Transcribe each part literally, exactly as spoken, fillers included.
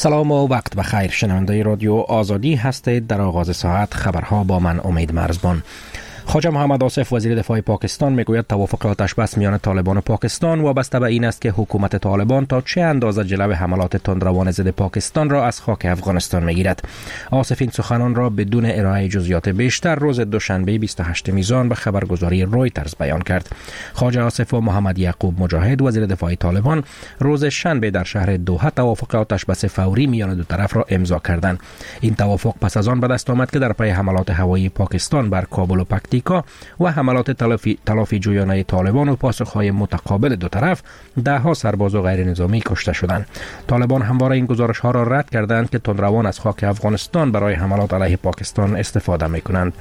سلام و وقت بخیر. شنونده رادیو آزادی هستید. در آغاز ساعت خبرها با من امید مرزبان. خواجه محمد آصف وزیر دفاع پاکستان میگوید توافق آتش بس میان طالبان و پاکستان وابسته به این است که حکومت طالبان تا چه اندازه جلو حملات تندروان ضد پاکستان را از خاک افغانستان میگیرد. آصف این سخنان را بدون ارائه جزئیات بیشتر روز دوشنبه بیست و هشتم میزان به خبرگزاری رویترز بیان کرد. خواجه آصف و محمد یعقوب مجاهد وزیر دفاع طالبان روز شنبه در شهر دوحه توافق آتش بس فوری میان دو طرف را امضا کردند. این توافق پس از آن به دست آمد که در پی حملات هوایی پاکستان بر کابل و پکتیکا و حملات تلافی, تلافی جویانه طالبان و پاسخهای متقابل دو طرف ده ها سرباز و غیر نظامی کشته شدند. طالبان همواره این گزارش ها را رد کردند که تندروان از خاک افغانستان برای حملات علیه پاکستان استفاده می کنند.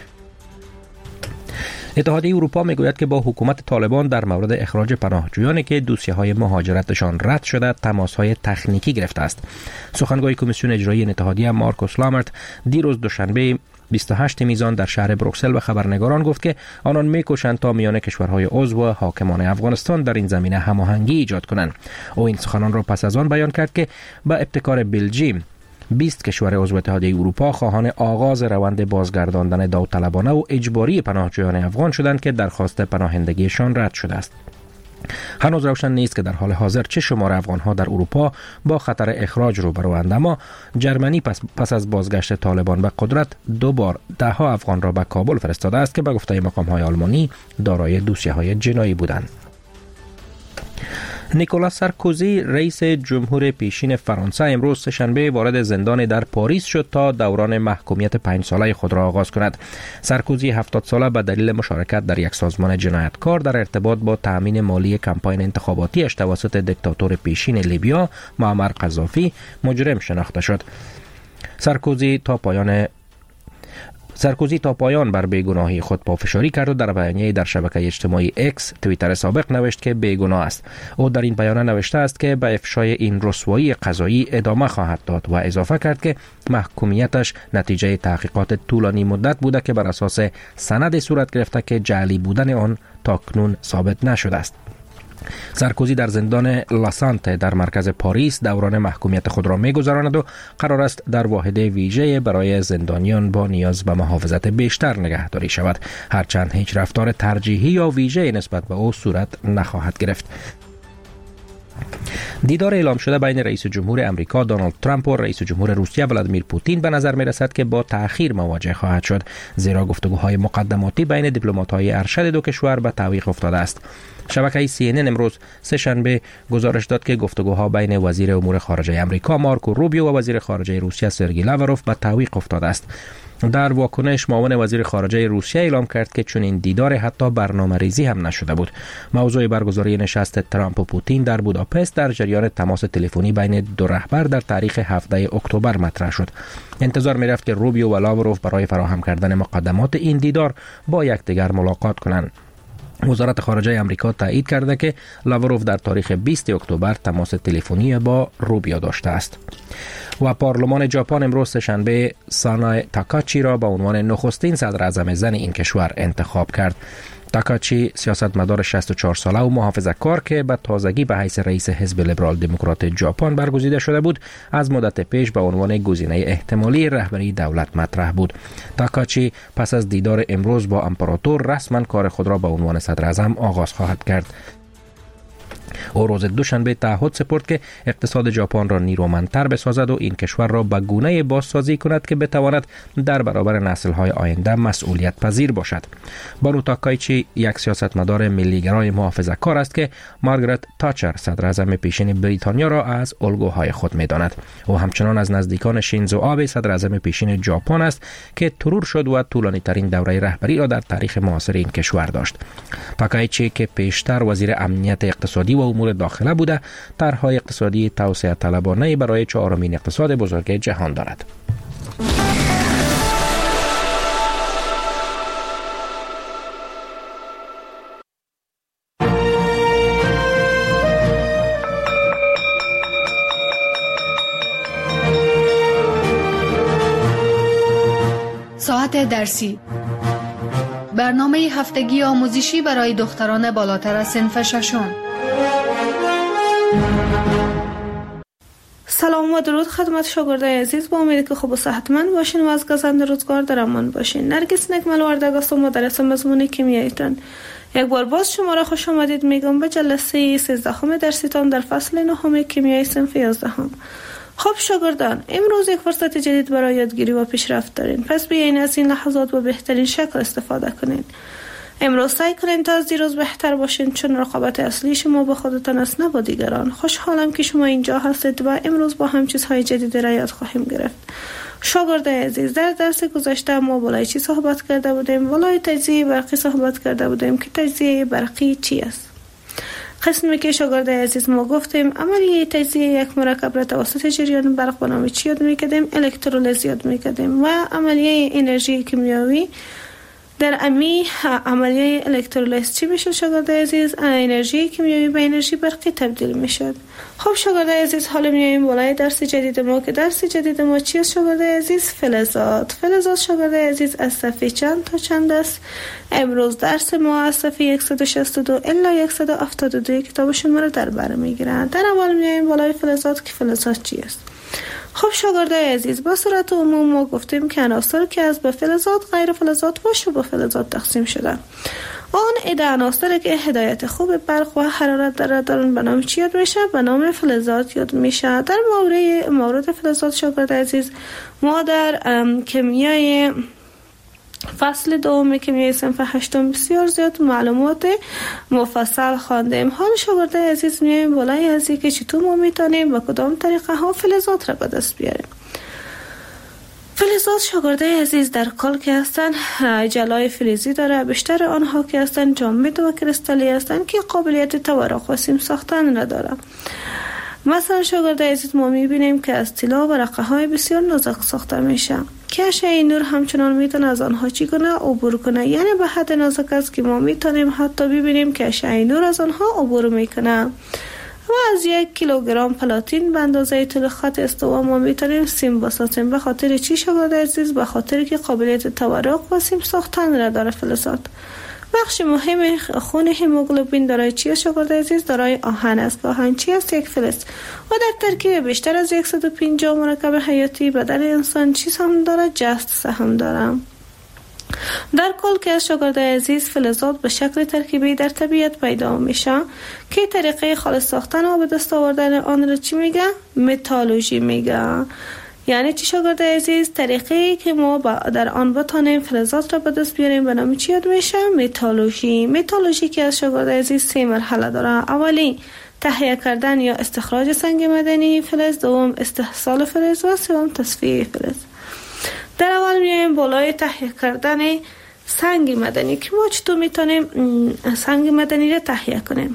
اتحادیه اروپا میگوید که با حکومت طالبان در مورد اخراج پناهجویانی که دوسیه‌های مهاجرتشان رد شده تماس‌های تکنیکی گرفته است. سخنگوی کمیسیون اجرایی این اتحادیه مارکوس لامرت دیروز دوشنبه بیست و هشتم میزان در شهر بروکسل به خبرنگاران گفت که آنان می‌کوشند تا میان کشورهای عضو و حاکمان افغانستان در این زمینه هماهنگی ایجاد کنند. او این سخنان را پس از آن بیان کرد که با ابتکار بلژیم بیست کشور عضو اتحادیه اروپا خواهان آغاز روند بازگرداندن داوطلبانه و اجباری پناهجویان افغان شدند که درخواست پناهندگیشان رد شده است. هنوز روشن نیست که در حال حاضر چه شمار افغان‌ها در اروپا با خطر اخراج روبروند، اما جرمنی پس, پس از بازگشت طالبان به قدرت دو بار ده ها افغان را به کابل فرستاده است که به گفته مقام‌های آلمانی دارای دوسیه‌های جنایی بودند. نیکولاس سارکوزی رئیس جمهور پیشین فرانسه امروز سه‌شنبه وارد زندان در پاریس شد تا دوران محکومیت پنج ساله خود را آغاز کند. سارکوزی هفتاد ساله به دلیل مشارکت در یک سازمان جنایتکار در ارتباط با تأمین مالی کمپاین انتخاباتیش توسط دیکتاتور پیشین لیبیا معمر قذافی مجرم شناخته شد. سارکوزی تا پایان سارکوزی تا پایان بر بیگناهی خود پافشاری کرد و در بیانیه‌ای در شبکه اجتماعی اکس توییتر سابق نوشت که بیگناه است. او در این بیانیه نوشته است که به افشای این رسوایی قضایی ادامه خواهد داد و اضافه کرد که محکومیتش نتیجه تحقیقات طولانی مدت بوده که بر اساس سند صورت گرفته که جعلی بودن آن تاکنون ثابت نشده است. سارکوزی در زندان لاسانت در مرکز پاریس دوران محکومیت خود را می‌گذراند و قرار است در واحد ویژه برای زندانیان با نیاز به محافظت بیشتر نگهداری شود، هرچند هیچ رفتار ترجیحی یا ویژه نسبت به او صورت نخواهد گرفت. دیدار اعلام شده بین رئیس جمهور امریکا دونالد ترامپ و رئیس جمهور روسیه ولادیمیر پوتین به نظر می رسد که با تأخیر مواجه خواهد شد، زیرا گفتگوهای مقدماتی بین دیپلمات‌های ارشد دو کشور به تعویق افتاده است. شبکه سی ان ان امروز سه‌شنبه گزارش داد که گفتگوها بین وزیر امور خارجه امریکا مارکو روبیو و وزیر خارجه روسیه سرگئی لاوروف به تعویق افتاده است. در واکنش معاون وزیر خارجه روسیه اعلام کرد که چون این دیدار حتی برنامه‌ریزی هم نشده بود. موضوع برگزاری نشست ترامپ و پوتین در بوداپست در جریان تماس تلفنی بین دو رهبر در تاریخ هفدهم اکتبر مطرح شد. انتظار می‌رفت که روبیو و لاوروف برای فراهم کردن مقدمات این دیدار با یکدیگر ملاقات کنند. وزارت خارجه امریکا تایید کرده که لاوروف در تاریخ بیست اکتبر تماس تلفنی با روبیو داشته است. و پارلمان ژاپن امروز سه‌شنبه سانای تاکاچی را به عنوان نخستین صدر اعظم زن این کشور انتخاب کرد. تاکاچی سیاستمدار شصت و چهار ساله و محافظه‌کار که به تازگی به حیث رئیس حزب لیبرال دموکرات ژاپن برگزیده شده بود، از مدت پیش به عنوان گزینه احتمالی رهبری دولت مطرح بود. تاکاچی پس از دیدار امروز با امپراتور رسما کار خود را به عنوان صدر اعظم آغاز خواهد کرد. او روز دوشنبه تعهد سپرد که اقتصاد ژاپن را نیرومندتر بسازد و این کشور را به گونه‌ای بازسازی کند که بتواند در برابر نسل‌های آینده مسئولیت پذیر باشد. بانو تاکایچی یک سیاستمدار ملیگرای محافظه‌کار است که مارگرت تاچر صدر اعظم پیشین بریتانیا را از الگوهای خود می‌داند. او همچنان از نزدیکان شینزو آبه صدر اعظم پیشین ژاپن است که ترور شد و طولانی‌ترین دوره رهبری را در تاریخ معاصر این کشور داشت. تاکایچی که پیشتر وزیر امنیت اقتصادی و امور داخله بوده، طرح‌های اقتصادی توسعه طلبانه برای چهارمین اقتصاد بزرگ جهان دارد. ساعت درسی، برنامه هفتگی آموزشی برای دختران بالاتر از صنف ششم. سلام و درود خدمت شاگردای عزیز، با امید که خوب و صحتمند باشین و از گزند روزگار در امان باشین. نرگس نکمل وردگ هستم، مدرس مضمون کیمیایتان. یک بار باز شما را خوش آمدید میگم به جلسه سیزدهم درسیتان در فصل نهم کیمیای صنف یازدهم. خب شاگردان، امروز یک فرصت جدید برای یادگیری و پیشرفت دارین، پس بیاین از این لحظات به بهترین شکل استفاده کنین. امروز سعی کنین تا از دیروز بهتر باشین، چون رقابت اصلی شما با خودتان است، نه با دیگران. خوشحالم که شما اینجا هستید و امروز با هم چیزهای جدید را یاد خواهیم گرفت. شاگردای عزیز، در درس گذشته ما بالای چی صحبت کرده بودیم؟ بالای تجزیه برقی صحبت کرده بودیم که تجزیه برقی چی است. قسمی که شاگردای عزیز ما گفتیم عملیه تجزیه یک مرکب را توسط جریان برق به نام چی یاد می‌کردیم؟ الکترولیز یاد می‌کردیم. و عملیه انرژی کیمیایی در امی عملیه الکترولیز چی میشه شاگردای عزیز؟ انرژی کیمیایی به انرژی برقی تبدیل میشد. خب شاگردای عزیز، حالا میایم بالای درس جدید ما که درس جدید ما چی است شاگردای عزیز؟ فلزات. فلزات شاگردای عزیز از صفحه چند تا چند است؟ امروز درس ما از صفحه صد و شصت و دو الی صد و هفتاد و دو کتاب شما را در بر میگیرن. در اول میایم بالای فلزات که فلزات چی است. خب شاگردای عزیز، با صورت عموم ما گفتیم که عناصر که از به فلزات، غیر فلزات و شبه فلزات تقسیم شدن. آن عده عناصر که هدایت خوب برق و حرارت در دارن به نام چی یاد میشه؟ به نام فلزات یاد میشه. در مورد مورد فلزات شاگردای عزیز، ما در کیمیای فصل دوم کیمیای صنف هشتم بسیار زیاد معلومات مفصل خواندیم. حال شاگردای عزیز میایم بالای از که چطور ما میتونیم با کدام طریقه ها فلزات را به دست بیاریم. فلزات شاگردای عزیز در کل که هستن جلای فلزی داره، بیشتر آنها که هستن جامد و کریستالی هستن که قابلیت تورق و سیم ساختن نداره. مثلا شاگردای عزیز ما میبینیم که از طلا و رقه های بسیار نازک ساخته میشه که اشعه نور همچنان میتونه از آنها چی کنه؟ عبور کنه. یعنی به حد نازک است که ما میتونیم حتی ببینیم که اشعه نور از آنها عبور میکنه. و از یک کیلوگرم پلاتین به اندازه طول خط استوا ما میتونیم سیم بسازیم. به خاطر چی شاگردای عزیز؟ به خاطر که قابلیت تورق و سیم ساختن نداره فلزات. بخش مهم خون هموگلوبین دارای چی است شاگردای عزیز؟ دارای آهن است. آهن چی است؟ یک فلز. و در ترکیب بیشتر از صد و پنجاه مرکب حیاتی بدن انسان چی سهم داره؟ جست سهم داره. در کل که از شاگردای عزیز، فلزات به شکل ترکیبی در طبیعت پیدا میشه که طریقه خالص ساختن و به دست آوردن آن را چی میگه؟ متالورژی میگه. یعنی چی شاگردای عزیز؟ طریقی که ما در آن بتانیم فلزات را به دست بیاریم به نام چی یاد میشه؟ متالورژی. متالورژی که از شاگردای عزیز سه مرحله داره. اولی تهیه کردن یا استخراج سنگ معدنی فلز، دوم استحصال فلز و سوم تصفیه فلز. در اول میایم بالای تهیه کردن سنگ معدنی که ما چطور میتونیم سنگ معدنی را تهیه کنیم.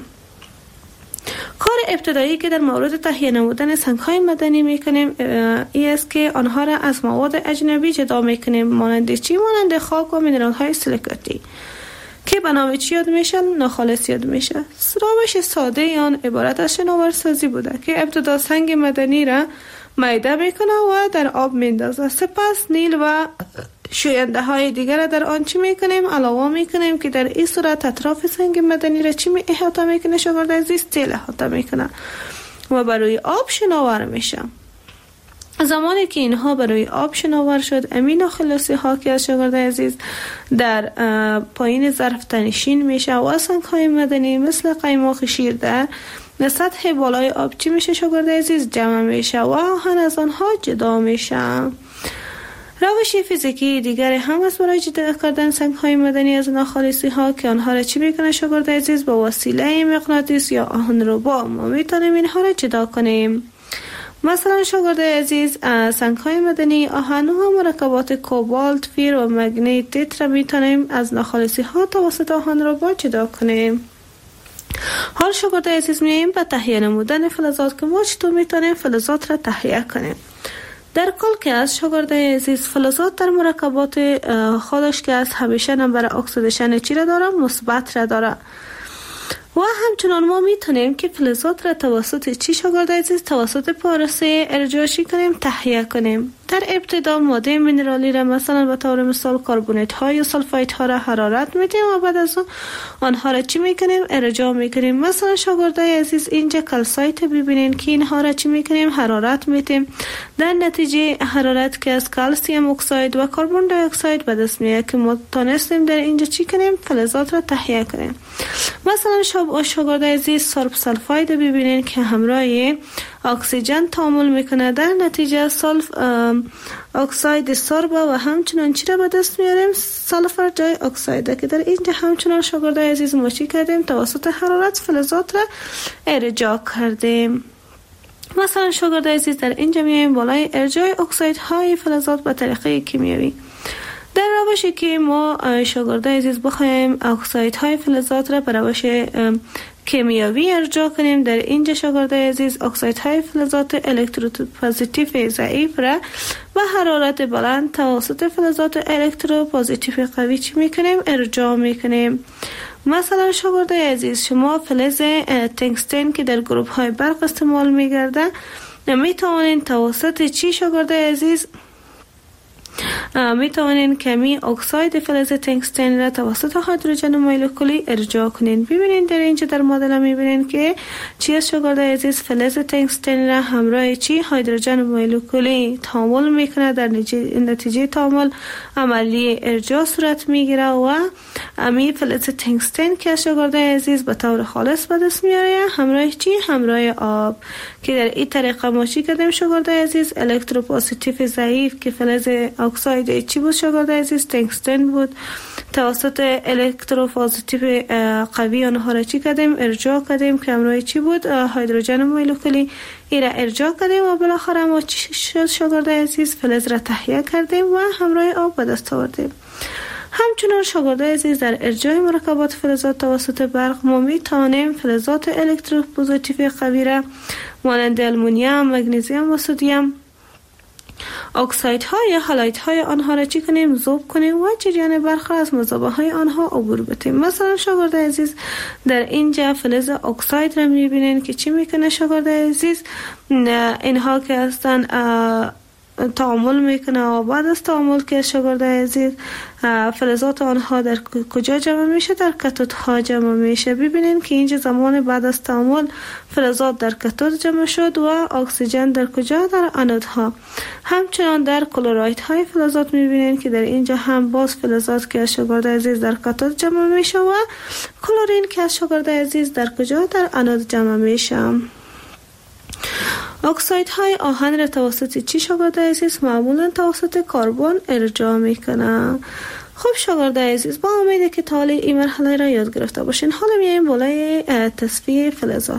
کار ابتدایی که در مورد تهیه نمودن سنگ‌های معدنی میکنیم این است که آنها را از مواد اجنبی جدا میکنیم، مانند چی؟ مانند خاک و مینرال‌های سیلیکاتی که به نام چی یاد میشن؟ ناخالص یاد میشه. روش ساده آن عبارت از شناورسازی بوده که ابتدا سنگ معدنی را میده میکنه و در آب میندازه، سپس نیل و شوینده های دیگر را در آن چی میکنیم؟ علاوه میکنیم که در این صورت اطراف سنگ معدنی را چی می احاطه میکنه شاگردای عزیز؟ تیل احاطه میکنه و برای آب شناور میشه. زمانی که اینها برای آب شناور شد، امین و خلاصی ها که از شاگردای عزیز در پایین ظرف تنشین میشه و سنگ های معدنی مثل قیماق شیرده به سطح بالای آب چی میشه شاگردای عزیز؟ جمع میشه و آهن از آنها جدا میشه. روش فیزیکی دیگری هم از برای جدا کردن سنگ های معدنی از ناخالصی ها که آنها را چی میکنه شاگردای عزیز؟ با وسیله مغناطیس یا آهنربا ما میتونیم اینها را جدا کنیم. مثلا شاگردای عزیز، سنگ های معدنی، آهن و مرکبات کوبالت، فیر و مگنیتیت را میتونیم از ناخالصی ها توسط آهنربا جدا کنیم. حال شاگردای عزیز میایم به تهیه نمودن فلزات که ما چطور میتونیم فلزات را تهیه کنیم. در کل که از شاگردای عزیز، فلزات در مرکبات خودش که از همیشه نمبر اکسیدیشن چی را داره؟ مثبت را داره. و همچنان ما میتونیم که فلزات را توسط چی شاگردای عزیز؟ توسط پروسه ارجاعی کنیم، تهیه کنیم. در ابتدا ماده مینرالی را مثلا به طور مثال کربونیت ها یا سلفایت ها را حرارت میدیم و بعد از اون آنها را چی میکنیم؟ ارجاع میکنیم. مثلا شاگردای عزیز اینجا کلسایت ببینین که اینها را چی میکنیم؟ حرارت میدیم. در نتیجه حرارت که از کلسیم اکساید و کربن دی اکساید به دست میاد که ما تانستیم در اینجا چی کنیم؟ فلزات را تهیه کنیم. مثلا شاگردای عزیز سرب سلفاید ببینین که همراه اکسیژن تعامل میکنه، در نتیجه سلف اکساید سرب و همچنان چی را به دست میاریم؟ سلفر دی اکساید که در اینجا همچنان شاگردای عزیز ما چی کردیم؟ توسط حرارت فلزات را ارجاع کردیم. مثلا شاگردای عزیز در اینجا میایم بالای ارجاع اکسایدهای فلزات به طریقه کیمیایی. در روشی که ما شاگردای عزیز بخوایم اکسایدهای فلزات را به روش کیمیایی ارجاع کنیم، در اینجا شاگردای عزیز اکسایدهای فلزات الکتروپوزیتیو ضعیف را به حرارت بلند توسط فلزات الکتروپوزیتیو قوی چی میکنیم؟ ارجاع میکنیم. مثلا شاگردای عزیز شما فلز تنگستن که در گروپ های برق استعمال میگرده می توانید توسط چی شاگردای عزیز می توانید کمی اکساید فلز تنگستن را توسط هیدروژن مولکولی ارجاع کنین. ببینید در اینجا در مدل می بینید که چی از شاگردای عزیز فلز تنگستن را همراه چی هیدروژن مولکولی تعامل میکنه، در نتیجه تعامل عملی ارجاع صورت میگیره و امی فلز تنگستن که شاگردای عزیز به طور خالص به دست میاره همراه چی؟ همراه آب که در این طریقه ما چی کردیم شاگردای عزیز؟ الکتروپوزیتیو ضعیف که فلز اکساید چی بود شاگردای عزیز؟ تنگستن بود، توسط الکتروپوزیتیو قوی آنها را چی کردیم؟ ارجاع کردیم که همراه چی بود؟ هیدروژن مولکولی ای را ارجاع کردیم و بالاخره ما چی شد شاگردای عزیز؟ فلز را تهیه کردیم و همراه آب به دست آوردیم. همچنان شاگردای عزیز در ارجاع مرکبات فلزات توسط برق ما می توانیم فلزات الکتروپوزیتیو قوی را مانند آلومینیوم، مگنیزیم و سدیم اکساید ها یا هالایت های آنها را چی کنیم؟ ذوب کنیم و جریان برق را از مذابه های آنها عبور بدیم. مثلا شاگردای عزیز در اینجا فلز اکساید را می بینین که چی میکنه شاگردای عزیز؟ اینها که هستن تعامل میکنه و بعد از تعامل که شاگردای عزیز فلزات آنها در کجا جمع میشه؟ در کاتود ها جمع میشه. ببینین که اینجا زمان بعد از تعامل فلزات در کاتود جمع شد و اکسیژن در کجا؟ در آنود ها. همچنان در کلوراید های فلزات میبینین که در اینجا هم باز فلزات که شاگردای عزیز در کاتود جمع میشه و کلورین که شاگردای عزیز در کجا؟ در آنود جمع میشه. اکساید های آهن را توسط چی شاگردای عزیز؟ معمولا توسط کربن ارجاع میکنه. خب شاگردای عزیز با امیده که تا این مرحله را یاد گرفته باشین. حالا میایم بالای تصفیه فلزات.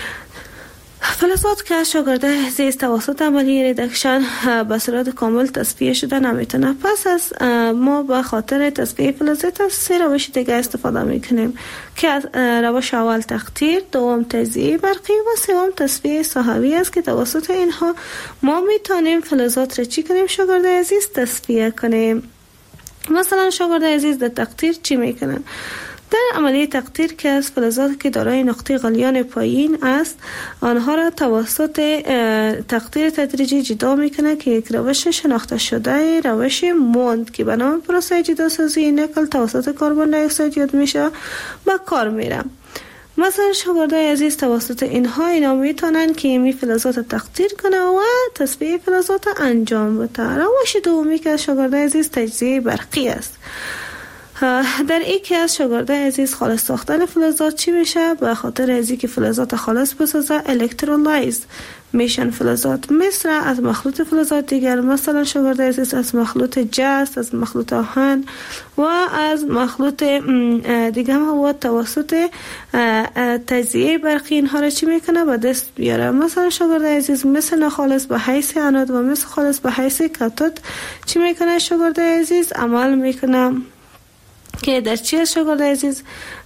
فلزات که شاگردای عزیز توسط عملیه ریدکشن به صورت کامل تصفیه شده نمیتونه. پس از ما به خاطر تصفیه فلزات از سه روش دیگه استفاده میکنیم که از روش اول تقطیر، دوم تجزیه برقی و سوم تصفیه ساحوی است که توسط اینها ما میتونیم فلزات را چی کنیم شاگردای عزیز؟ تصفیه کنیم. مثلا شاگردای عزیز در تقطیر چی میکنن؟ در عملیه تقطیر که از فلزات که دارای نقطه غلیان پایین است آنها را توسط تقطیر تدریجی جدا میکنه که یک روش شناخته شده روش موند که به نام پروسه جداسازی نکل توسط کربن دی اکساید یاد میشه با کار میره. مثلا شاگردای عزیز توسط اینها اینا میتونن که می فلزات تقطیر کنه و تصفیه فلزات انجام بده. روش دومی که از شاگردای عزیز تجزیه برقی است. در این که از شاگردای عزیز خالص ساختن فلزات چی میشه؟ به خاطر ازی که فلزات خالص بسازه الکترولایز میشن فلزات مثل از مخلوط فلزات دیگر. مثلا شاگردای عزیز از مخلوط جست، از مخلوط آهن و از مخلوط دیگه هم توسط تجزیه برقی اینها را چی میکنه؟ به دست بیاره. مثلا شاگردای عزیز مثل ناخالص به حیث انود و مثل خالص به حیث کاتود چی میکنه شاگردای عزیز؟ عمل میکنه که در چی از شاگردای عزیز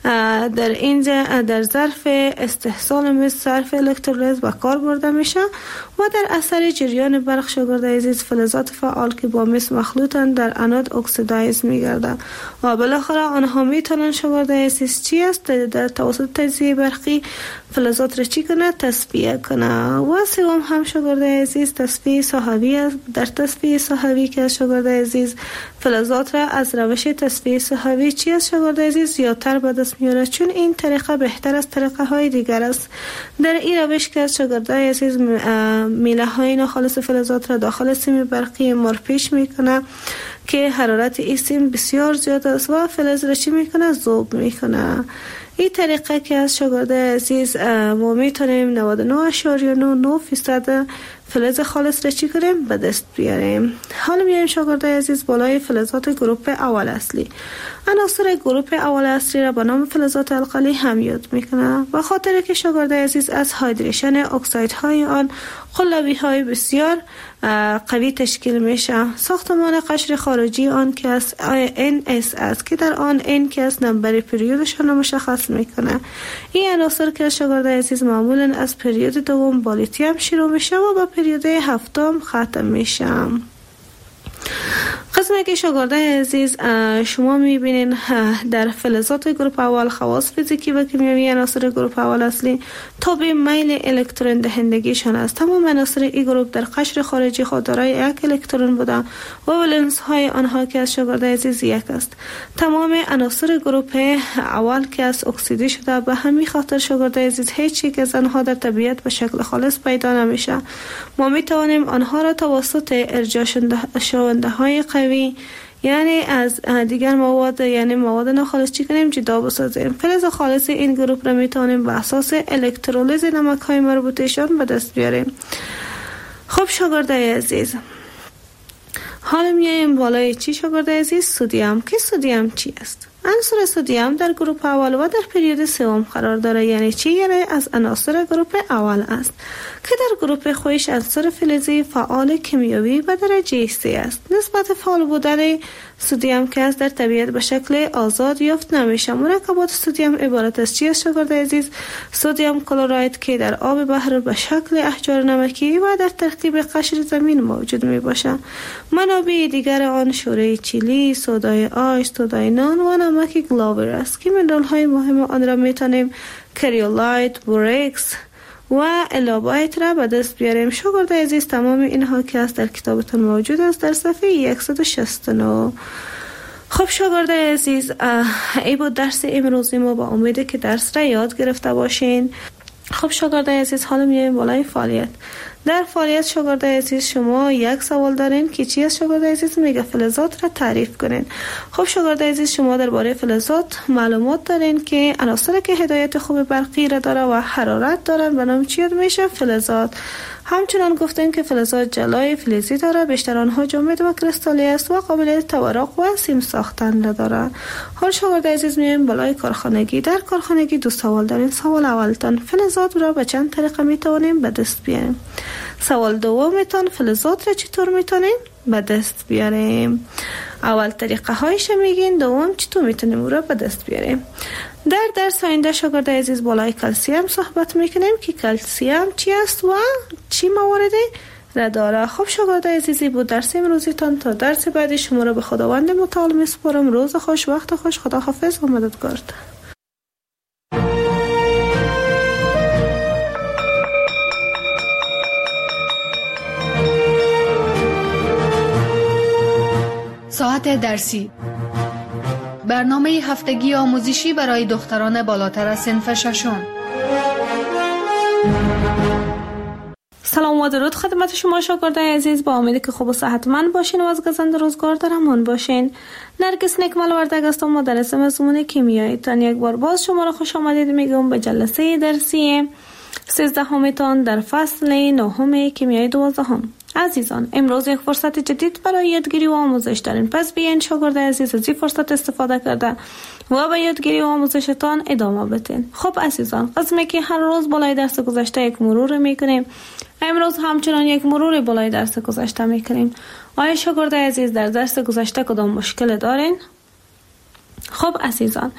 در اینجا در ظرف استحصال مثل صرف الکترولیز به کار برده میشه و در اثر جریان برق شاگرد عزیز فلزات فعال که با مس مخلوطن در انود اکسیدایز میگردن و بالاخره آنها میتونن شاگرد عزیز چی است در توسط تجزیه برقی فلزات را چی کنه تصفیه کنه. و سوم هم شاگرد عزیز تصفیه صحوی است. در تصفیه صحوی که شاگرد عزیز فلزات را از روش تصفیه صحوی چی است شاگرد عزیز زیادتر به دست میاره، چون این طریقه بهتر از طریقه های دیگر است. در این روش که شاگرد عزیز میله های ناخالص فلزات را داخل سیم برقی مرپیش میکنه که حرارت این سیم بسیار زیاد است و فلز را چی میکنه ذوب میکنه. این طریقه که از شاگرد عزیز ما میتونیم نود و نه اشاریه نه نه فیصد فلز خالص را چی کنیم به دست بیاریم. حالا میایم شاگرد عزیز بالای فلزات گروپ اول اصلی. عناصر گروپ اول اصلی را به نام فلزات القلی هم یاد میکنه و خاطر که شاگرد عزیز از هایدریشن اکساید های آن قلبی های بسیار قوی تشکیل میشه. ساختمان قشر خارجی آن که از ان اس است که در آن ان که از نمبر پریودشان مشخص میکنه. این عناصر که شاگرد عزیز معمولا از پریود دوم با لیتیوم شروع میشه و با پریود هفتم ختم میشه. قسمه که شاگرد عزیز شما میبینین در فلزات گروپ اول خواص فیزیکی و کیمیایی عناصر گروپ اول اصلی تابع میل الکترون دهندگیشان است. تمام عناصر این گروپ در قشر خارجی خود دارای یک الکترون بودند و ولنس های آنها که از شاگرد عزیز یک است. تمام عناصر گروپ اول که از اکسیدی شده، به همین خاطر شاگرد عزیز هیچ یک از آنها در طبیعت به شکل خالص پیدا نمیشه. ما میتوانیم آنها را توسط ارجاع شونده های قوی یعنی از دیگر مواد یعنی مواد ناخالص چی کنیم جدا بسازیم. فلز خالص این گروپ را میتونیم به اساس الکترولیز نمک های مربوطه‌شان به دست بیاریم. خب شاگرد عزیز حالا میایم بالای چی شاگرد عزیز؟ سدیم. که سدیم چی است؟ عنصر سدیم در گروپ اول و در پریود سوم قرار داره. یعنی چی؟ یعنی از عناصر گروپ اول است که در گروپ خودش عنصر فلزی فعال کیمیایی و درجه سه است. نسبت فعال بودن سدیم که از در طبیعت به شکل آزاد یافت نمیشه. مرکبات سدیم عبارت از چی است شاگرد عزیز؟ سدیم کلراید که در آب بحر به شکل احجار نمکی و در ترکیب قشر زمین موجود می باشه. منابع دیگر آن شوره چیلی، سودای آش، سودای نان و نمک گلاور است که منرال های مهم آن را میتونیم کریولایت، بورکس و الابایت را به دست بیاریم. شاگرد عزیز تمام اینها که است در کتابتون موجود است در صفحه صد و شصت و نه. خب شاگرد عزیز ای بود درس امروزی ما، با امید که درس را یاد گرفته باشین. خب شاگرد عزیز حالا میایم بالای فعالیت. در فعالیت شاگرد عزیز شما یک سوال دارین که چی است شاگرد عزیز؟ میگه فلزات را تعریف کنین. خب شاگرد عزیز شما درباره فلزات معلومات دارین که عناصری که هدایت خوب برقی را داره و حرارت دارن به نام چی یاد میشه؟ فلزات. همچنان گفتیم که فلزات جلای فلزی داره، بیشتر آنها جامد و کریستالی است و قابلیت تورق و سیم ساختن را داره. حال شاگرد عزیز میایم بالای کارخانگی. در کارخانگی دو سوال دارین. سوال اولتان فلزات را به چند طریقه میتوانیم به دست بیاریم؟ سوال دومتان فلزات را چطور میتونیم به دست بیاریم؟ اول طریقه هایش میگین، دوم چطور میتونیم او را به دست بیاریم. در درس آینده شاگرد عزیز بالای کلسیم صحبت میکنیم که کلسیم چی است و چی مواردی را داره. خب شاگرد عزیزی بود درس امروزیتان. تا درس بعدی شما را به خداوند متعال میسپارم. روز خوش، وقت خوش، خدا حافظ و مددگار. ساعت درسی، برنامه هفتگی آموزشی برای دختران بالاتر از صنف ششم. سلام و درود خدمت شما شاگردان عزیز. با امیدی که خوب و صحتمند باشین و از گزند روزگار در امان باشین. نرگس نکمل وردگ هستم، مدرس مضمون کیمیایی. تان یک بار باز شما را خوش آمدید میگم به جلسه درسی سیزدهمتان در فصل نهم کیمیای دوازدهم. عزیزان امروز یک فرصت جدید برای یادگیری و آموزش دارین، پس بیاین شاگرد عزیز از این فرصت استفاده کرده و به یادگیری و آموزشتان ادامه بدین. خب عزیزان قسمی که هر روز بالای درس گذشته یک مرور میکنیم، امروز همچنان یک مرور بالای درس گذشته میکنیم. آیا شاگرد عزیز در درس گذشته کدام مشکل دارین؟ خب عزیزان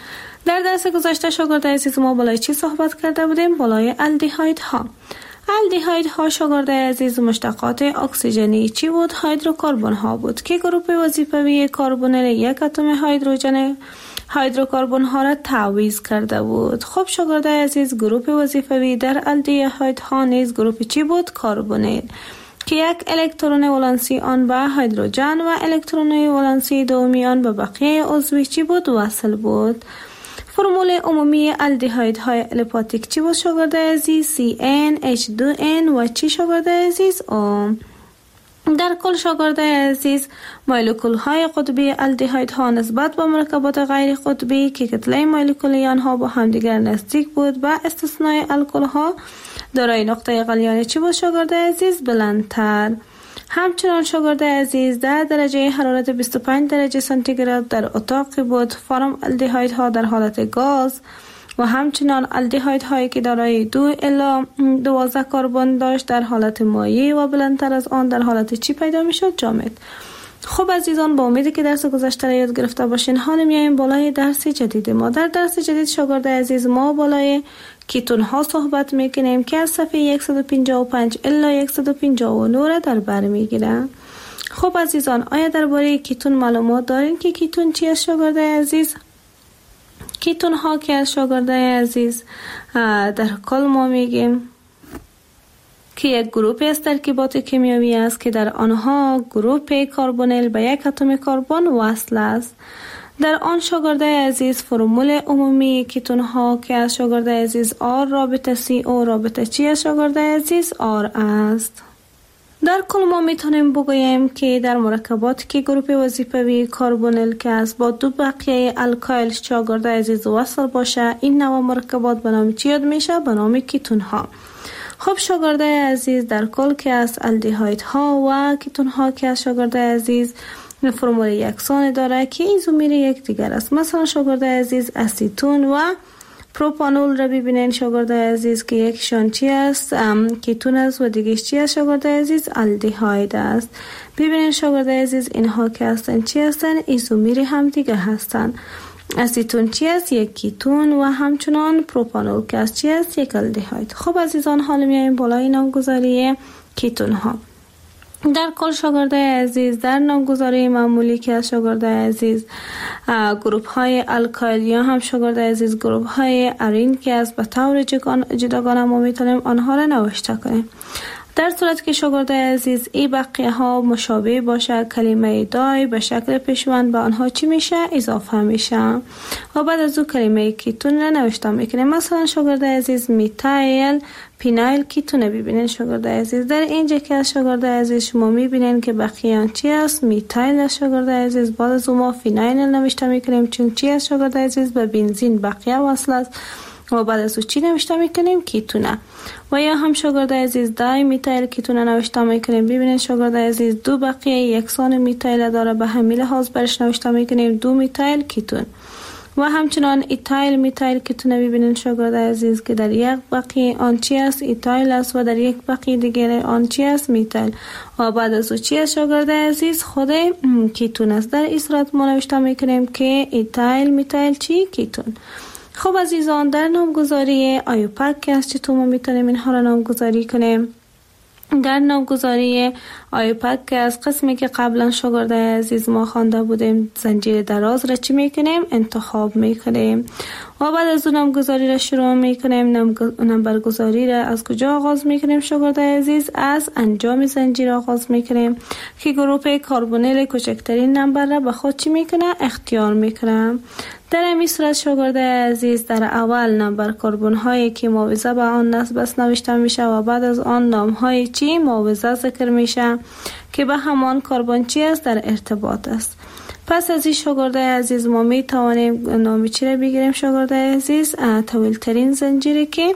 در درس گذشته شاگرد عزیز ما بالای چی صحبت کرده بودیم؟ بالای الدیهاید ها. الدیهاید ها شاگرد عزیز مشتقات اکسیژنی چی بود؟ هیدروکربن ها بود که گروه وظیفوی کربونیل یک اتم هیدروژن هیدروکربن ها را تعویض کرده بود. خب شاگرد عزیز گروه وظیفوی در الدیهاید ها نیز گروه چی بود؟ کربونیل که یک الکترون ولانسی آن به هیدروژن و الکترون ولانسی دومی آن به بقیه عضوی چی بود؟ وصل بود. فرمول عمومی الدیهاید های الیپاتیک چی بود شاگرد عزیز؟ سی ان اچ دو ان و چی شاگرد عزیز؟ او. در کل شاگرد عزیز مولکول های قطبی الدیهاید ها نسبت به مرکبات غیر قطبی که کتله مولکولی آنها با همدیگر نزدیک بود با استثنای الکل ها دارای نقطه غلیان چی بود شاگرد عزیز؟ بلندتر. همچنان شاگرد عزیز در درجه حرارت بیست و پنج درجه سانتیگراد در اتاق بود. فرم الدیهاید ها در حالت گاز و همچنان الدیهاید هایی که دارای دو الی دوازده کربن داشت در حالت مایع و بلندتر از آن در حالت چی پیدا می شد؟ جامد. خب عزیزان با امیدی که درس گذشته را یاد گرفته باشین حالا میایم بالای درس جدید ما. در درس جدید شاگرد عزیز ما بالای کیتون ها صحبت میکنیم که از صفحه صد و پنجاه و پنج الی صد و پنجاه و نه در بر میگیرن. خب عزیزان آیا درباره کیتون معلومات دارین که کیتون چی است شاگرد عزیز؟ کیتون ها که از شاگرد عزیز در کل ما میگیم که یک گروه از ترکیبات کیمیایی است که در آنها گروه کربونیل به یک اتم کربن وصل است. در آن شاگرد عزیز فرمول عمومی کیتون ها که از شاگرد عزیز آر رابطه سی او رابطه چی از شاگرد عزیز؟ آر است. در کل ما میتونیم بگوییم که در مرکبات که گروه وظیفوی کربونیل که از با دو بقیه الکایل شاگرد عزیز وصل باشه این نوع مرکبات به نام چی یاد میشه؟ به نام کیتون ها. خب شاگرد عزیز در کل که از الدیهاید ها و کیتون ها که از شاگرد عزیز فرمول یکسان داره که ایزومیر یک دیگر است. مثلا شاگرد عزیز اسیتون و پروپانول را ببینین شاگرد عزیز که یکشان چی است؟ کیتون است و دیگه چی است شاگرد عزیز؟ الدیهاید است. ببینین شاگرد عزیز اینها که هستن چی هستن؟ ایزومیر هم دیگه هستن. اسیتون چی است؟ یک کیتون و همچنان پروپانول که است چی است؟ یک الدیهاید. خب عزیزان حالا میایم بالای نامگذاری کیتون ها. در کل شاگرد عزیز در نامگذاری معمولی که از شاگرد عزیز گروپ های الکایل یا هم شاگرد عزیز گروپ های ارین که از به طور جداگانه ما میتونیم آنها را نوشته کنیم. در صورت که شاگرد عزیز ای بقیه ها مشابه باشه کلمه دای به شکل پیشوند به آنها چی میشه؟ اضافه میشه و بعد از او کلمه کیتون را نوشته میکنیم. مثلا شاگرد عزیز میتایل پینایل کیتون ببینین شاگرد عزیز در اینجا که از شاگرد عزیز شما میبینین که بقیه آن چی است؟ میتایل شاگرد عزیز بعد از او ما فینایل نوشته میکنیم چون چی است شاگرد عزیز؟ به بنزین بقیه وصل است و بعد از او چی نوشته میکنیم؟ کیتونه. و یا هم شاگرد عزیز دای میتایل کیتونه نوشته میکنیم. ببینید شاگرد عزیز دو بقیه یکسان میتایل داره به همین لحاظ برش نوشته میکنیم دو میتایل کیتون. و همچنان ایتایل میتایل کیتونه ببینید شاگرد عزیز که در یک بقیه آن چی است؟ ایتایل است و در یک بقیه دیگر آن چی است؟ میتایل و بعد از او چی است شاگرد عزیز؟ خود کیتون است. در این صورت ما نوشته میکنیم که ایتایل میتایل چی؟ کیتون. خب عزیزان در نامگذاری آیوپک که از چطور ما میتونیم اینها را نامگذاری کنیم؟ در نامگذاری آیوپک که از قسمی که قبلا شاگرد عزیز ما خوانده بودیم زنجیر دراز را چی میکنیم؟ انتخاب میکنیم و بعد از اون نامگذاری را شروع میکنیم. نمبرگذاری را از کجا آغاز میکنیم شاگرد عزیز؟ از انجام زنجیر آغاز میکنیم که گروه کربونیل کوچکترین نمبر را به خود چی میکنه؟ اختیار میکنه. در این صورت شاگرد عزیز در اول نمبر کربن هایی که معاوضه به آن نسبت نوشته میشه و بعد از آن نام های چی معاوضه ذکر میشه که به همان کربن چی است؟ در ارتباط است. پس از این شاگرد عزیز ما می توانیم نام چی را بگیریم شاگرد عزیز؟ طویل ترین زنجیری که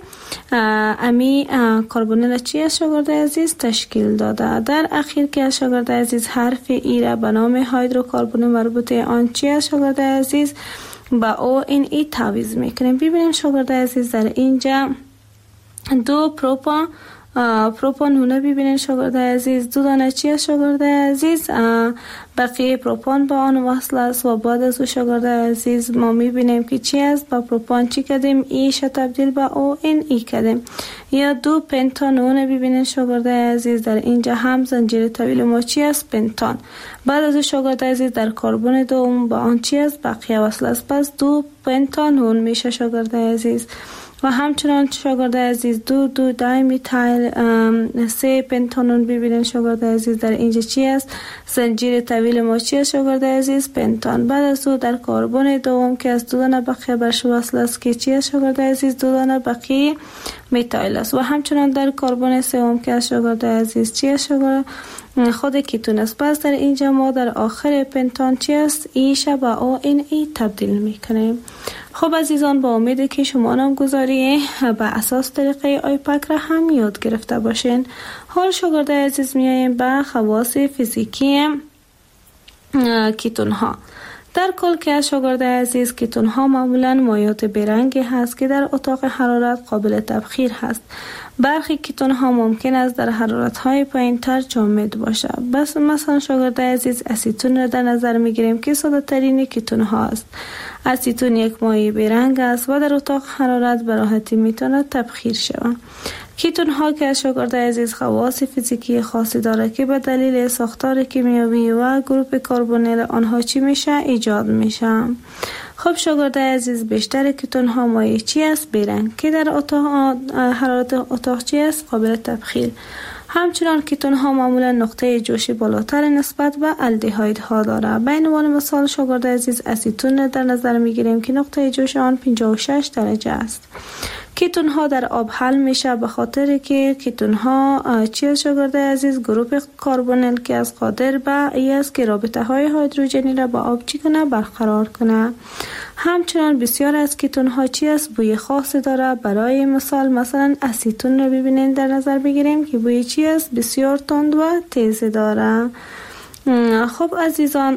امی کربونیل چی است شاگرد عزیز؟ تشکیل داده. در اخیر که شاگرد عزیز حرف ای را به نام هیدروکربن مربوطه آن چی است شاگرد عزیز؟ با او این ای تعویض میکنیم. ببینیم شاگرد عزیز در اینجا دو پروپا پروپان هونه ببینین شاگرده عزیز دو دانه چی است شاگرده عزیز؟ بقیه پروپان با آن وصل است و بعد از او شاگرده عزیز ما میبینیم که چی است. با پروپان چی کردیم؟ ایش تبدیل به او این ای کردیم. یا دو پنتان هونه ببینین شاگرده عزیز در اینجا هم زنجیر طویل ما چی است؟ پنتان. بعد از او شاگرده عزیز در کربن دوم با آن چی است؟ بقیه وصل است. پس دو پنتان هون میشه شاگرده عزیز. و همچنان شاگرده عزیز دو دو دای میتایل سه پنتانون ببینین شاگرده عزیز در اینجا چی است؟ زنجیر طویل ما چی است شاگرده عزیز؟ پنتان. بعد از او در کربن دوم که از دو دانه بقیه برش وصل است که چی است شاگرده عزیز؟ دو دانه بقیه میتایل است. و همچنان در کربن سوم که از شاگرده عزیز چی است شاگرده؟ خود کیتون است. پس در اینجا ما در آخر پنتان چی است؟ ایش با او این ای تبدیل میکنیم. خب عزیزان با امید که شما نامگذاری به اساس طریقه آیپک را هم یاد گرفته باشین. حال شاگرده عزیز میاییم به خواص فیزیکی کیتون ها. در کل که شاگرده عزیز کیتون ها معمولا مایعات برنگی هست که در اتاق حرارت قابل تبخیر هست. برخی کیتون ها ممکن است در حرارت های پایین تر جامد باشد. بس مثلا شاگرده عزیز اسیتون را در نظر می گیریم که ساده ترین کیتون ها است. اسیتون یک مایع برنگ است و در اتاق حرارت به راحتی می تواند تبخیر شود. کیتون ها که شاگرده عزیز خواص فیزیکی خاصی دارد که به دلیل ساختار کیمیایی و گروپ کربونیل آنها چی میشه؟ ایجاد میشه. خب شاگرده عزیز بیشتر کیتون ها مایع چی است؟ برنگ که در اتاق حرارت اتاق چی است؟ قابل تبخیر. همچنان کیتون ها معمولا نقطه جوشی بالاتر نسبت به الدهاید ها دارد. به عنوان مثال شاگرده عزیز اسیتون در نظر می گیریم که نقطه جوش آن پنجاه و شش درجه است. کیتون ها در آب حل میشه به خاطر که کیتون ها چی شاگرده عزیز؟ گروپ کربونیل که از قادر به ای است که رابطه های هیدروژنی را با آب چی کنه؟ برقرار کنه. همچنان بسیار از کیتون ها چی است؟ بوی خاصی داره. برای مثال مثلا اسیتون رو ببینید در نظر بگیریم که بوی چی است؟ بسیار تند و تیز داره. خب عزیزان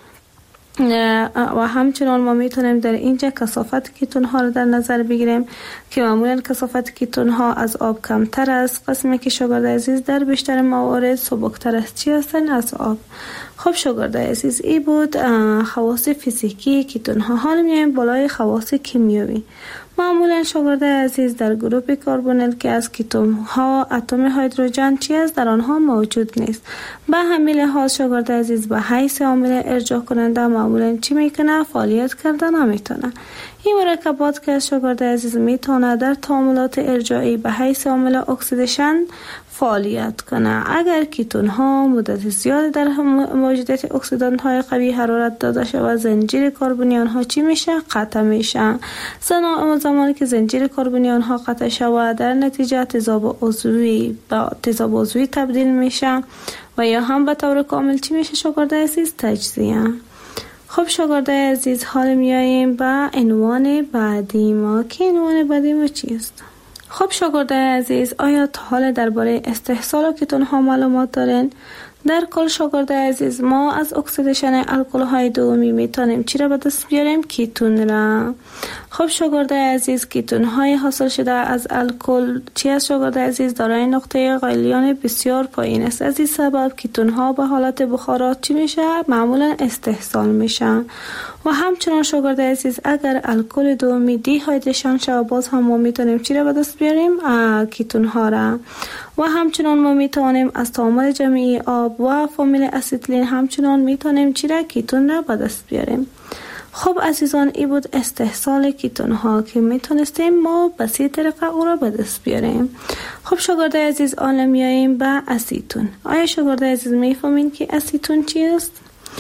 و همچنان ما میتونیم در اینجا کثافت کیتون ها رو در نظر بگیریم که معمولا کثافت کیتون ها از آب کمتر است. قسمی که شاگرده عزیز در بیشتر موارد سبکتر است چی هستن؟ از آب. خب شاگرده عزیز ای بود خواص فیزیکی کیتون ها. حالا میایم بالای خواص کیمیایی. معمولا شاگرده عزیز در گروپ کربونیل که از کیتون ها اتم هیدروژن چی است؟ در آنها موجود نیست. به همین لحاظ شاگرده عزیز به حیث عامل ارجاع کننده معمولا چی میکنه؟ فعالیت کرده نمیتونه. این مرکبات که شاگرده عزیز میتونه در تعاملات ارجاعی به حیث عامل اکسیدیشن فعالیت کنه. اگر کیتون ها مدت زیاد در موجودیت اکسیدانت های قوی حرارت داده شود زنجیر کربنی آنها چی میشه؟ قطع میشه. زمانی که زنجیر کربنی آنها قطع شود در نتیجه تضاد عضوی با تضاد عضوی تبدیل میشه و یا هم به طور کامل چی میشه شاگرده عزیز؟ تجزیه. خب شاگرده عزیز حال میاییم به عنوان بعدی ما که عنوان بعدی ما چیست؟ خب شاگرده عزیز آیا تا حال درباره استحصال کیتون ها معلومات دارین؟ در کل شاگرده عزیز ما از اکسیدیشن الکل های دومی میتونیم چی را به دست بیاریم؟ کیتون را. خب شاگرده عزیز کیتون های حاصل شده از الکل چی است شاگرده عزیز؟ دارای نقطه غلیان بسیار پایین است. از این سبب کیتون ها به حالت بخارات چی میشه؟ معمولا استحصال میشه. و همچنان شاگرده عزیز اگر الکل دومی دی هایدریشن شود باز هم ما میتونیم چی را به دست بیاریم؟ کیتون ها را. و همچنان ما میتونیم از تعامل جمعی آب و فامیل اسیتیلین همچنان میتونیم چی را؟ کیتون را به دست بیاریم. خب عزیزان این بود استحصال کیتون ها که میتونستیم ما به سه طریقه او را به دست بیاریم. خب شاگرده عزیز آن میاییم به اسیتون. آیا شاگرده عزیز میفهمین که اسیتون چی است؟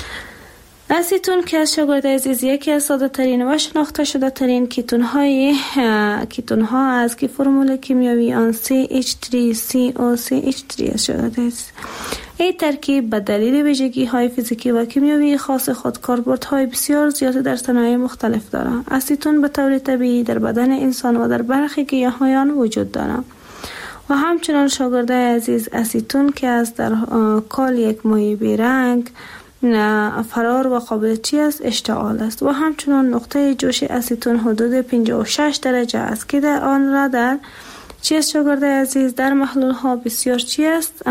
اسیتون که از شاگرده عزیز یکی از ساده ترین و شناخته شده ترین کیتون های کیتون ها است که فرمول کیمیایی آن سی اچ تری سی او سی اچ تری است شاگرده عزیز. این ترکیب به دلیل ویژگی های فیزیکی و کیمیایی خاص خود کاربردهای بسیار زیاد در صنایع مختلف دارد. اسیتون به طور طبیعی در بدن انسان و در برخی گیاهان وجود دارد. و همچنان شاگرده عزیز اسیتون که از در کال یک مایع بیرنگ فرار و قابل چی است؟ اشتعال است. و همچنان نقطه جوش اسیتون حدود پنجاه و شش درجه است که در آن را در چی است شاگرد عزیز؟ در محلول ها بسیار چی است؟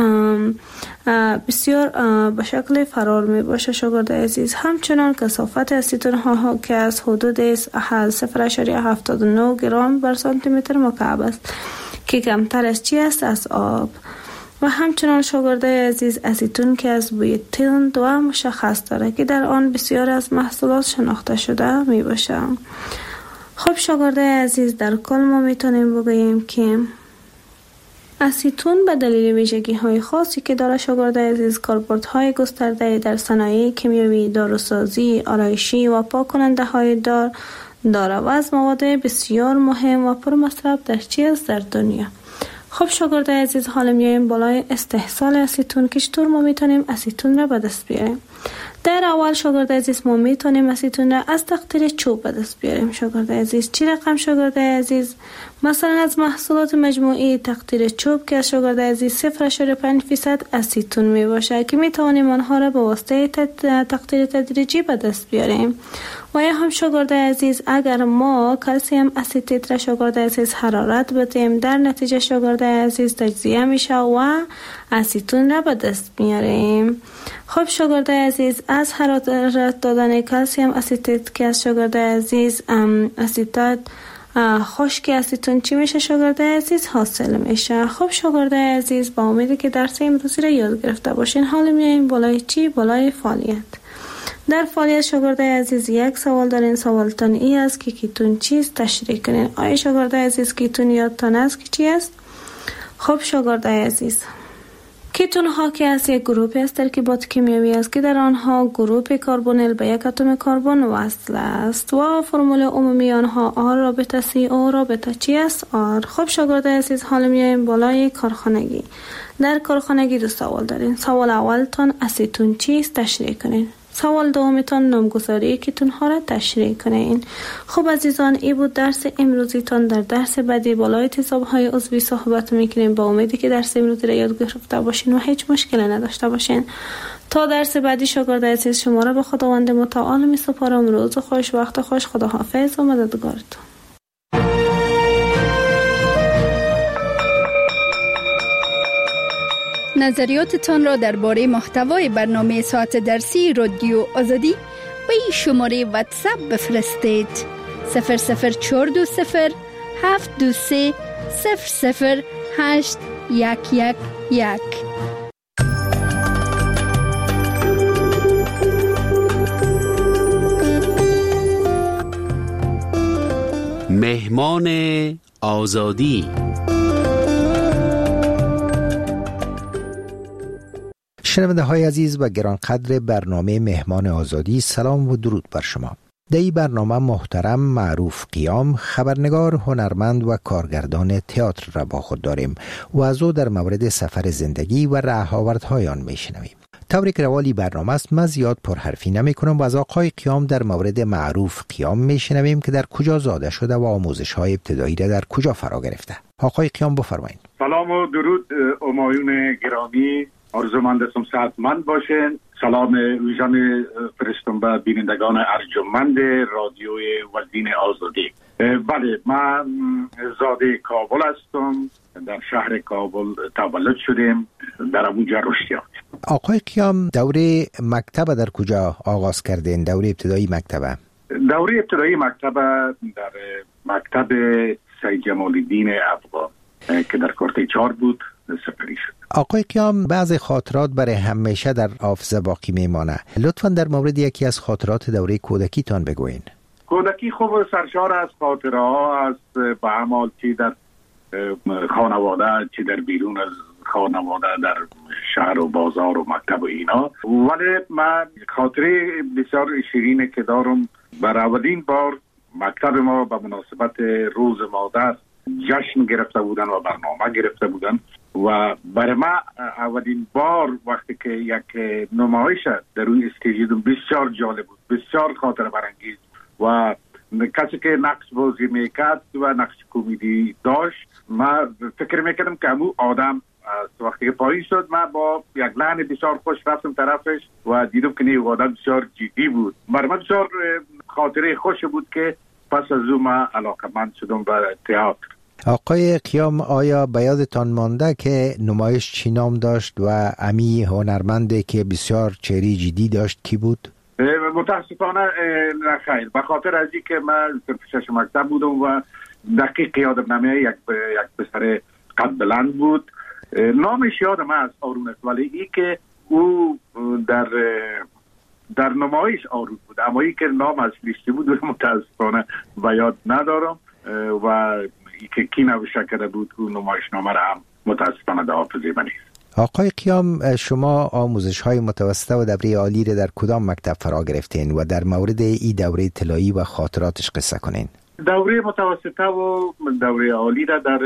بسیار به شکل فرار می باشه شاگرد عزیز. همچنان کثافت اسیتون ها که از حدود صفر ممیز هفتاد و نه گرم بر سانتی متر مکعب است که کمتر از چی است؟ از آب. و همچنان شاگرده عزیز اسیتون که از بوی تند و مشخص داره که در آن بسیار از محصولات شناخته شده می باشه. خب شاگرده عزیز، در کل ما میتونیم بگوییم که اسیتون به دلیل ویژگی های خاصی که داره شاگرده عزیز کاربردهای گسترده در صنایع کیمیایی، داروسازی، آرایشی و پاک کننده های دار داره و از مواد بسیار مهم و پرمصرف در چی است؟ در دنیا. خب شاگرده عزیز، حالا میایم بالای استحصال اسیتون که چطور ما میتونیم اسیتون را به دست بیاریم. در اول شاگرده عزیز ما میتونیم اسیتون را از تقطیر چوب به دست بیاریم. شاگرده عزیز چی رقم شاگرده عزیز؟ مثلا از محصولات مجموعی تقطیر چوب که از شاگرده عزیز صفر ممیز پنج فیصد اسیتون می باشه که میتونیم آنها را به واسطه تقطیر تدریجی به دست بیاریم. و یا هم شاگرده عزیز اگر ما کلسیم اسیتیت را شاگرده عزیز حرارت بدیم، در نتیجه شاگرده عزیز تجزیه میشه و اسیتون را به دست میاریم. خب شاگرده عزیز از حرارت دادن کلسیم اسیتیت که از شاگرده عزیز اسیتات خشک اسیتون چی میشه شاگرده عزیز؟ حاصل میشه. خب شاگرده عزیز با امیدی که درس امروزی را یاد گرفته باشین، حالا میایم بالای چی؟ بالای فعالیت. در فعالیت شاگرده عزیز یک سوال دارین. سوالتان ای است که کیتون چیست؟ تشریح کنین. آیا شاگرده عزیز کیتون یادتان است که چی است؟ خب شاگرده عزیز، کیتون ها که از یک گروه است ترکیبات کیمیایی است که در آنها گروه کربونیل به یک اتم کربن وصل است و فرمول عمومی آنها آر رابطه سی او رابطه چی است؟ آر. خب شاگرده عزیز، حالا میایم بالای کارخانگی. در کارخانگی دو سوال دارین. سوال اولتان اسیتون چیست؟ تشریح کنین. سوال دومیتان نامگذاری کیتون ها را تشریح کنین. خب عزیزان، ای بود درس امروزیتان. در درس بعدی بالای تیزاب های عضوی صحبت میکنیم. با امیدی که درس امروزی را یاد گرفته باشین و هیچ مشکلی نداشته باشین. تا درس بعدی شاگرد عزیز شما را به خداوند متعال می سپارم. روز خوش، وقت خوش، خداحافظ و مددگارتون. نظریاتتان را درباره محتوای برنامه ساعت درسی رادیو آزادی به این شماره واتساپ بفرستید: صفر صفر چهار دو صفر هفت دو سه صفر صفر هشت یک یک یک. مهمان آزادی. شنونده های عزیز و گرانقدر برنامه مهمان آزادی، سلام و درود بر شما. در این برنامه محترم معروف قیام، خبرنگار، هنرمند و کارگردان تئاتر را با خود داریم و از او در مورد سفر زندگی و رهاوردهای آن میشنویم. طوری که روالی برنامه است، من زیاد پرحرفی نمی کنم و از آقای قیام در مورد معروف قیام میشنویم که در کجا زاده شده و آموزش های ابتدایی را در کجا فرا گرفته. آقای قیام بفرمایید. سلام و درود همایون گرامی، آرزومند هستم صحتمند باشین. سلام ویژن فرستم به بینندگان ارجمند رادیوی وزین آزادی. بله، من زاده کابل هستم. در شهر کابل تولد شدیم، در اونجا رشد یافتیم. آقای قیام، دوره مکتب در کجا آغاز کردین؟ دوره ابتدایی مکتب؟ دوره ابتدایی مکتب در مکتب سید جمال الدین افغان که در کارت چهار بود سپری شد. آقای قیام، بعضی خاطرات برای همیشه در حافظه باقی میمانه. لطفاً در مورد یکی از خاطرات دوره کودکی تان بگوین. کودکی خوب سرشار از خاطره ها است، به عمال چی در خانواده چی در بیرون از خانواده، در شهر و بازار و مکتب و اینا. ولی من خاطره بسیار شیرینه که دارم. بر اولین بار مکتب ما به مناسبت روز مادر جشن گرفته بودن و برنامه گرفته بودن و برای ما اولین بار وقتی که یک نمایش در روی استیج دیدم بسیار جالب بود، بسیار خاطره برانگیز و کسی که نقش بازی میکرد و نقش کمدی داشت، ما فکر میکردم که امو آدم وقتی که پایین شد، من با یک لحن بسیار خوش رفتم طرفش و دیدم که نیو آدم بسیار جدی بود. برای من بسیار خاطره خوش بود که پس از او من علاقمند شدم به تئاتر. آقای قیام، آیا به یادتان مانده که نمایش چی نام داشت و امی هنرمنده که بسیار چهره جدی داشت کی بود؟ متاسفانه نه خیر، به خاطر از این که من شش مکتب بودم و دقیق یادم نمیاد. یک یک پسر قد بلند بود، نامش یادم است آرون است، ولی ای که او در در نمایش آرون بود، اما ای که نام اصلیش بود متاسفانه به یاد ندارم و ای که کی نوشته کرده بود او نمایش نامه را هم متاسفانه در حافظه من نیست. آقای قیام، شما آموزش های متوسطه و دوره عالی را در کدام مکتب فرا گرفتین و در مورد این دوره طلایی و خاطراتش قصه کنین؟ دوره متوسطه و دوره عالی را در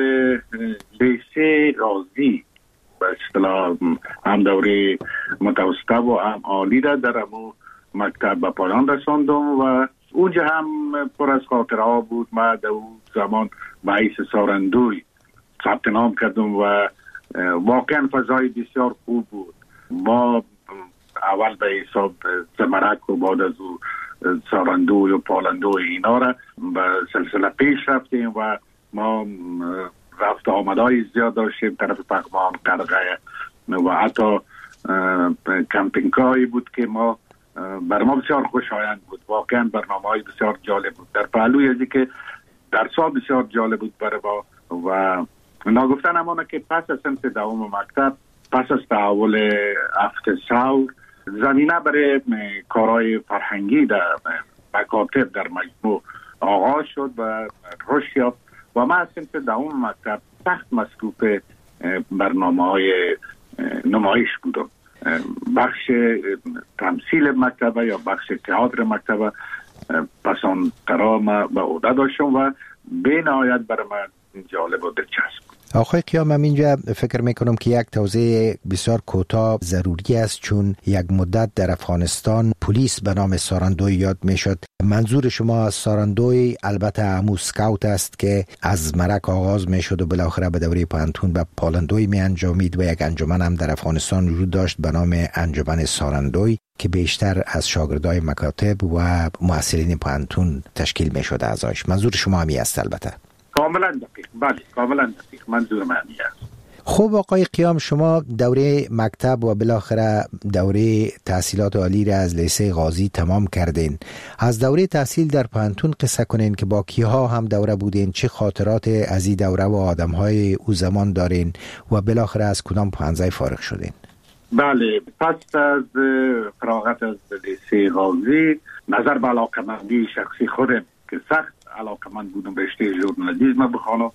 لیسه غازی به اصطلاح هم دوره متوسطه و هم عالی را در امو مکتب به پایان رساندم و اونجا هم پر از خاطره ها بود. ما در اون زمان به حیث سارندوی ثبت نام کردم و واقعا فضای بسیار خوب بود. ما اول به حساب زمرک و بعد از او سارندوی و پالندوی اینا را به سلسله پیش رفتیم و ما رفت آمدهای زیاد داشتیم طرف پغمان، قرقه و حتی کمپینگ‌هایی بود که ما بر ما بسیار خوشایند بود. واقعا برنامه‌های بسیار جالب بود. در پهلوی ازی که در سال بسیار جالب بود برای ما و ناگفتن امانه که پس از سنف دوم مکتب، پس از تحول هفت ثور، زمینه برای کارهای فرهنگی در مکاتب در مجموع آغاز شد و رشد یافت و من از سنف دوم مکتب سخت مصروف برنامه‌های نمایش بودم. بخش تمثیل مکتبه یا بخش تئاتر مکتبه پسان ترام به عهده داشتم و به نهایت برای من جالب و دلچسب. آقای قیام، من اینجا فکر میکنم که یک توضیح بسیار کوتاه ضروری است، چون یک مدت در افغانستان پلیس به نام سارندوی یاد میشد. منظور شما از سارندوی البته همون سکاوت است که از مرک آغاز میشد و بالاخره به دوره پانتون به پالندوی می انجامید و یک انجمن هم در افغانستان وجود داشت به نام انجمن سارندوی که بیشتر از شاگردای مکاتب و محصلین پانتون تشکیل میشد اعضایش. منظور شما همی است البته؟ کاملا دقیق، بله کاملا دقیق، منظور من است. خب آقای قیام، شما دوره مکتب و بالاخره دوره تحصیلات عالی را از لیسه غازی تمام کردین. از دوره تحصیل در پانتون قصه کنین که با کیها هم دوره بودین، چه خاطرات از این دوره و آدمهای او زمان دارین و بالاخره از کدام پانزه فارغ شدین؟ بله، پس از فراغت از لیسه غازی نظر به علاقمندی شخصی خودم که سخت علاقمند بودم رشته ژورنالیسم بخوانم،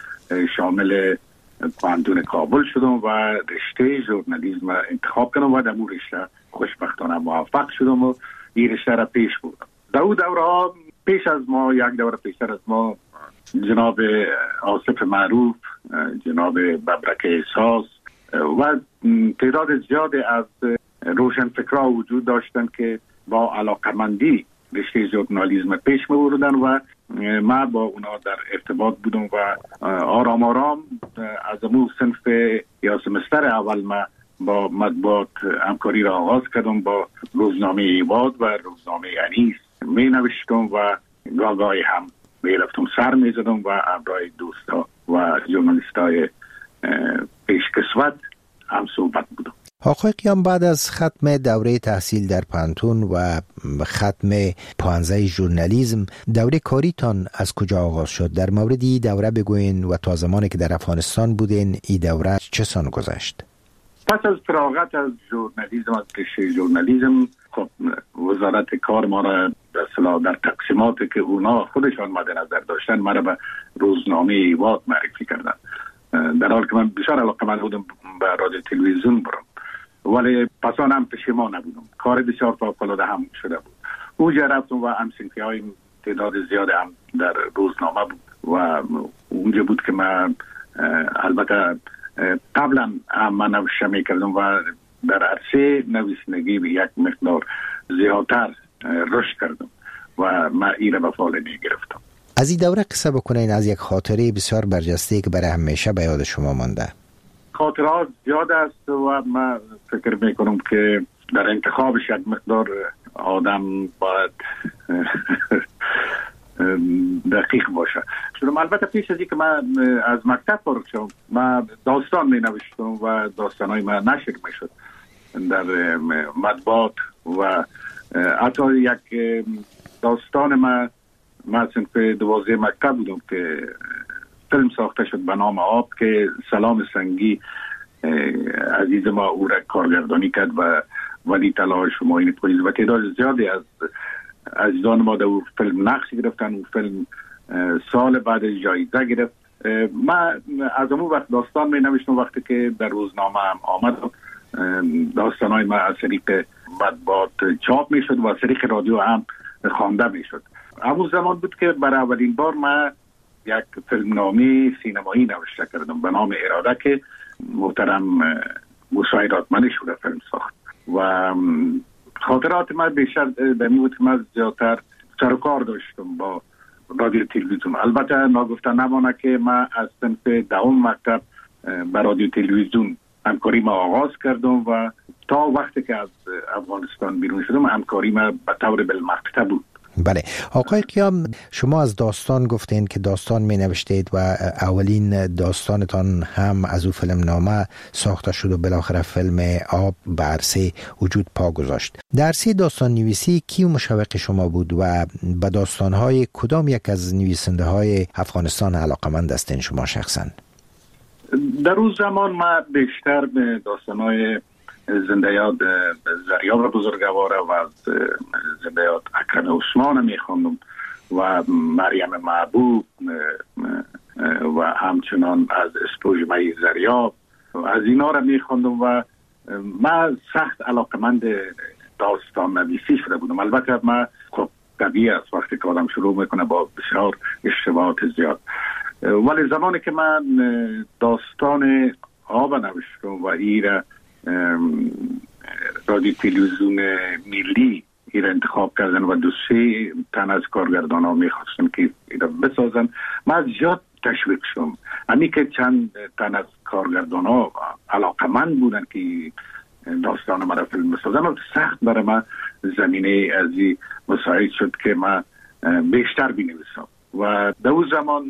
شامل پانتون کابل شدم و رشته ژورنالیسم انتخاب کردم و در اون رشته خوشبختانه موفق شدم و این رشته را پیش بردم. در اون دوره ها پیش از ما، یک دوره پیشتر از ما، جناب آصف معروف، جناب ببرک احساس و تعداد زیاد از روشنفکرها وجود داشتن که با علاقمندی رشته ژورنالیسم پیش می‌بردن و ما با اونا در ارتباط بودم و آرام آرام از امو صنف یا سمستر اول ما با مطبوعات همکاری را آغاز کردم. با روزنامه ایواد و روزنامه انیس می نوشتم و گاگای هم می رفتم سر می زدم و همراه دوستا و ژورنالیستای پیشکسوت هم صحبت بودم. آقای قیام، بعد از ختم دوره تحصیل در پانتون و ختم پانزه ژورنالیسم، دوره کاریتان از کجا آغاز شد؟ در مورد این دوره بگوین و تا زمانی که در افغانستان بودین این دوره چه سان گذشت؟ پس از فراغت از ژورنالیسم، از رشته ژورنالیسم، خب وزارت کار ما را به اصطلاح در تقسیماتی که اونا خودشان مد نظر داشتن ما را به روزنامه ایواد معرفی کردن، در حال که من بسیار علاقه‌مند بودم به رادیو تلویزیون برم، ولی پسان هم پشیمان نبودم. کار بسیار فوق‌العاده هم شده بود. اونجا رفتم و همسنفی های تعداد زیاد هم در روزنامه بود و اونجا بود که من البته قبلا هم من نوشته میکردم و در عرصه نویسندگی به یک مقدار زیادتر رشد کردم و من این را به فعال میگرفتم. از این دوره قصه بکنین، از یک خاطره بسیار برجسته که برای همیشه به یاد شما مانده. خاطرات زیاد است و من فکر میکنم که در انتخابش یک مقدار آدم باید دقیق باشه. چون البته پیش از اینکه من از مکتب فارغ شدم من داستان می نوشتم و داستانای من نشر می شد در مطبوعات و حتی یک داستان من من صنف دوازده مکتب بودم که فیلم ساخته شد به نام آب که سلام سنگی عزیز ما او را کارگردانی کرد و ولی طلای شماین پولیس و تعداد زیادی از عزیزان ما در او فیلم نقش گرفتن. اون فیلم سال بعد جایزه گرفت. من از اون وقت داستان می نوشتم وقتی که در روزنامه هم آمد داستانای ما از طریق مطبوعات چاپ می شد و از طریق رادیو هم خوانده می شد. همون زمان بود که برای اولین بار من یک فیلمنامه سینمایی نوشته کردم به نام اراده که محترم موسی رادمنی شده فیلم ساخت و خاطرات من بیشتر دمی بود که من زیادتر سر و کار داشتم با رادیو تلویزیون. البته ناگفته نمانه که من از صنف دهم مکتب با رادیو تلویزیون همکاری ما آغاز کردم و تا وقتی که از افغانستان بیرون شدم همکاری ما به طور بالمقطع بود. بله آقای قیام، شما از داستان گفتین که داستان می نوشتید و اولین داستانتان هم از او فیلم نامه ساخته شد و بالاخره فیلم آب به عرصه وجود پا گذاشت. در عرصه داستان نویسی کی مشوق شما بود و به داستانهای کدام یک از نویسنده های افغانستان علاقمند هستین شما شخصا؟ در اون زمان من بیشتر به داستانهای زنده یاد زریاب بزرگوار و از زنده یاد اکرم عثمان میخوندم و مریم محبوب و همچنان از اسپوژمه زریاب از اینا را میخوندم و من سخت علاقمند داستان نویسی شده بودم. البته من خب طبیعی است وقتی که آدم شروع میکنه با بسیار اشتباهات زیاد، ولی زمانی که من داستان آب نوشتم و ایره رادیو تلویزیون ملی این انتخاب کردن و دو سه تن از کارگردان ها میخواستن که این بسازن، من زیاد تشویق شدم. همی که چند تن از کارگردان ها علاقمند بودن که داستان مرا فیلم بسازن و سخت برای من زمینه از این مساعد شد که من بیشتر بینویسم و در اون زمان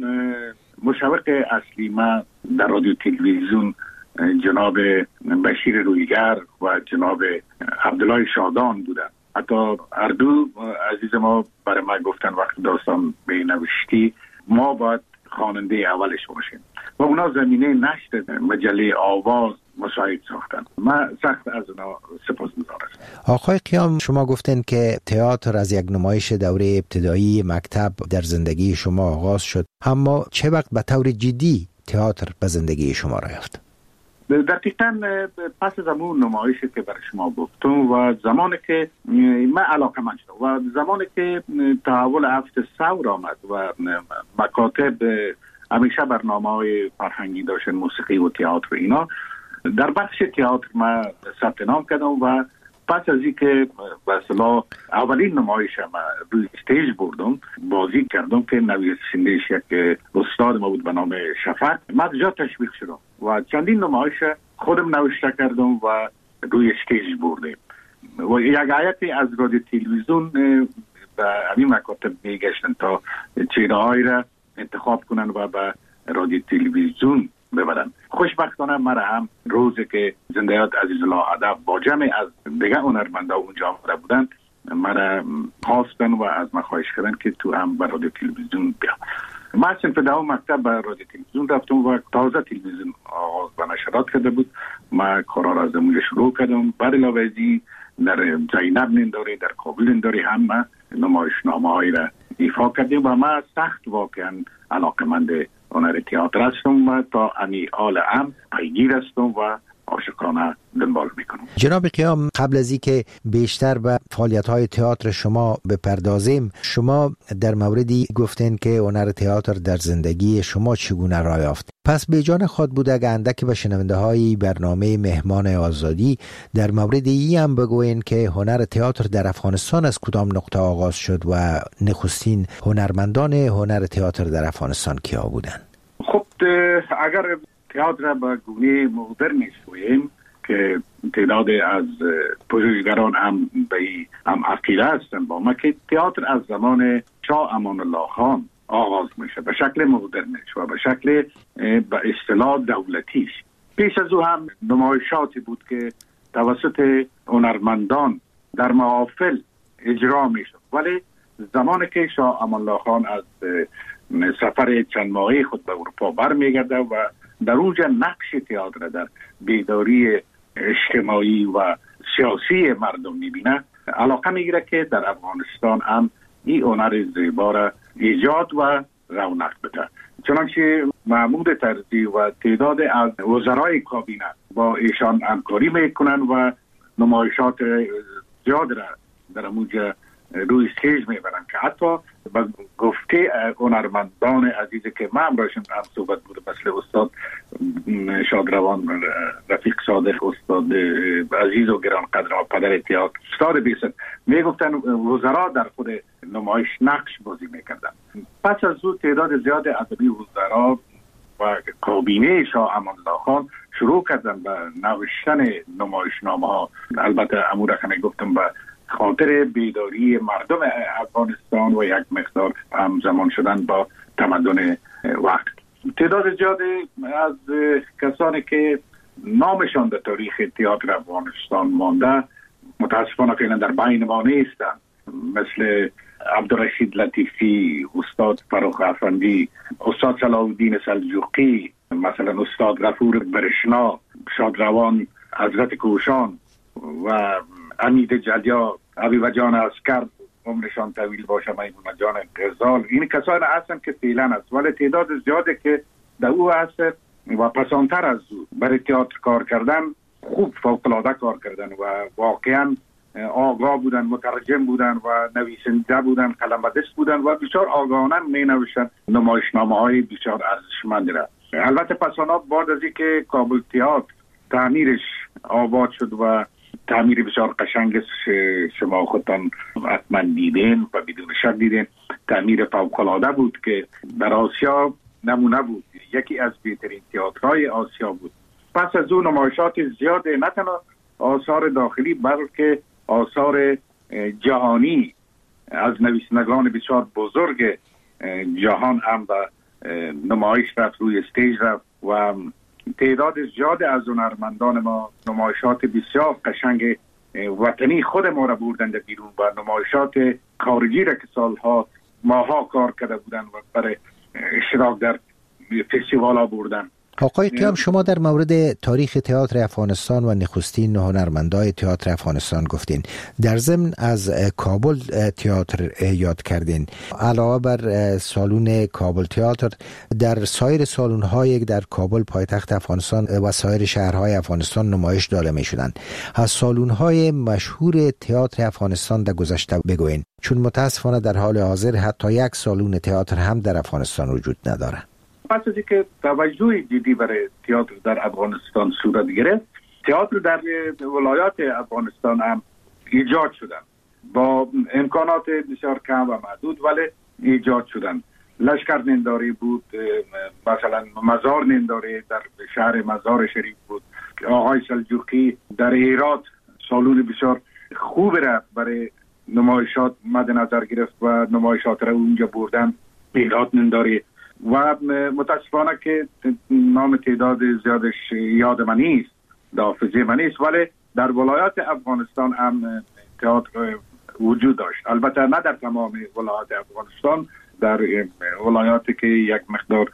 مشوق اصلی من در رادیو تلویزیون جناب بشیر رویگر و جناب عبدالله شادان بودن. حتی هر دو عزیز ما برای ما گفتن وقت داستان به نوشتی ما باید خواننده اولش باشیم و اونا زمینه نشر مجله آواز مساعد ساختن. من سخت از اونا سپاسگزارم. آقای قیام، شما گفتن که تئاتر از یک نمایش دوره ابتدایی مکتب در زندگی شما آغاز شد، اما چه وقت به طور جدی تئاتر به زندگی شما را یافت؟ دقیقاً پس از اون نمایشی که برای شما گفتم و زمانی که من علاقه من شدم و زمانی که تحول هفت ثور آمد و مکاتب همیشه برنامه های فرهنگی داشتن، موسیقی و تئاتر اینا، در بخش تئاتر من ثبت نام کردم و پس از اینکه به اصطلاح اولین نمایش ما روی استیج بردم بازی کردم که نویسنده‌اش یک استاد ما بود به نام شفق، من جا تشویق شدم و چندین نمایش خودم نوشته کردم و روی استیج بردیم و یک هیئتی از رادیو تلویزیون به همین مکاتب میگشتن تا چهره‌هایی را انتخاب کنن و به رادیو تلویزیون ببرن. خوشبختانه مرا هم روزی که زنده یاد عزیزالله ادب با جمع از دیگه هنرمندا اونجا آمده بودن مرا خواستن و از من خواهش کردن که تو هم به رادیو تلویزیون بیا. من صنف دهم مکتب به رادیو تلویزیون رفتم و تازه تلویزیون آغاز به نشرات کرده بود. من کارا را از اونجا شروع کردم. بر علاوه از این در زینب ننداری، در کابل ننداری هم نمایشنامه هایی را ایفا کردیم و من سخت واقعا علاقمند هنر تئاتر هستم و تا امی آل هم پیگیر هستم و عاشقانه دنبال میکنم. جناب قیام، قبل از اینکه بیشتر به فعالیت‌های تئاتر شما بپردازیم، شما در موردی گفتین که هنر تئاتر در زندگی شما چگونه راه یافت. پس به جان خود بود اگه اندکی به شنونده‌های برنامه مهمان آزادی در مورد این هم بگوین که هنر تئاتر در افغانستان از کدام نقطه آغاز شد و نخستین هنرمندان هنر تئاتر در افغانستان کیا بودند؟ خب اگر تئاتر با گونه مدرن شویم که تعداد از پژوهشگران هم به هم عقیده هستند با ما که تئاتر از زمان شاه امان الله خان آغاز میشه به شکل مدرنش و به شکل به اصطلاح دولتیش. پیش از او هم نمایشاتی بود که توسط هنرمندان در محافل اجرا میشد، ولی زمانی که شاه امان الله خان از سفر چند ماهه خود به اروپا برمیگرده و در اونجا نقش تئاتر در بیداری اجتماعی و سیاسی مردم میبینه، علاقه میگیره که در افغانستان هم این هنر زیبا را ایجاد و رونق بده. چنانچه محمود طرزی و تعداد از وزرای کابینه با ایشان همکاری میکنن و نمایشات زیاد را در اونجا روی استیج میبرن که حتی به گفته هنرمندان عزیزی که من براشون هم صحبت بوده، مثل استاد شادروان رفیق صادق، استاد عزیز و گرانقدر و پدر تئاتر استاد بیست، میگفتن وزرا در خود نمایش نقش بازی میکردن. پس از او تعداد زیاد ادبی وزرا و کابینه شاه امان الله خان شروع کردن به نوشتن نمایشنامه ها. البته امور که میگفتم به خاطر بیداری مردم افغانستان و یک مقدار همزمان شدن با تمدن وقت. تعداد زیادی از کسانی که نامشان در تاریخ تئاتر افغانستان مانده متاسفانه فعلا در بین ما نیستند، مثل عبدالرشید لطیفی، استاد فروخ افندی، استاد صلاح الدین سلجوقی، مثلا استاد غفور برشنا، شادروان حضرت کوشان و امید جلیا، حبیب جان عسکر عمرشان طویل باشه، میمون جان غزال. این کسان هستن که فعلا است، ولی تعداد زیاده که در او هست و پسانتر از او برای تئاتر کار کردن، خوب فوق‌العاده کار کردن و واقعا آگاه بودن، مترجم بودن و نویسنده بودن، قلم‌دست بودن و بسیار آگاهانه می نوشتن نمایشنامه های بسیار ارزشمندی را. البته پسانا بعد از اینکه کابل تئاتر تعمیرش آباد شد و تعمیر بسیار قشنگ شما خودتان حتما دیدین و بدون شک دیدین، تعمیر فوق‌العاده بود که در آسیا نمونه بود، یکی از بهترین تئاترهای آسیا بود. پس از اون نمایشات زیاد، نه تنها آثار داخلی بلکه آثار جهانی از نویسندگان بسیار بزرگ جهان هم به نمایش رفت، روی استیج رفت و تعداد زیاد از هنرمندان ما نمایشات بسیار قشنگ وطنی خود ما را بردن در بیرون و نمایشات خارجی را که سالها ماها کار کرده بودن و برای اشتراک در فستیوال ها بردن. آقای قیام، شما در مورد تاریخ تئاتر افغانستان و نخستین هنرمندای تئاتر افغانستان گفتین. در ضمن از کابل تئاتر یاد کردین. علاوه بر سالن کابل تئاتر، در سایر سالن‌های در کابل پایتخت افغانستان و سایر شهرهای افغانستان نمایش داده می‌شدند. از سالن‌های مشهور تئاتر افغانستان در گذشته بگوین، چون متاسفانه در حال حاضر حتی یک سالن تئاتر هم در افغانستان وجود نداره. پس از اینکه توجه جدی برای تئاتر در افغانستان صورت گرفت، تئاتر در ولایات افغانستان هم ایجاد شدن با امکانات بسیار کم و محدود، ولی ایجاد شدن. لشکر ننداری بود، مثلا مزار ننداری در شهر مزار شریف بود. آقای سلجوقی در هرات سالون بسیار خوب را برای نمایشات مد نظر گرفت و نمایشات را اونجا بردن. هرات ننداری و متاسفانه که نام تعداد زیادش یاد من نیست، حافظه من نیست، ولی در ولایات افغانستان هم تئاتر وجود داشت. البته نه در تمام ولایات افغانستان، در ولایاتی که یک مقدار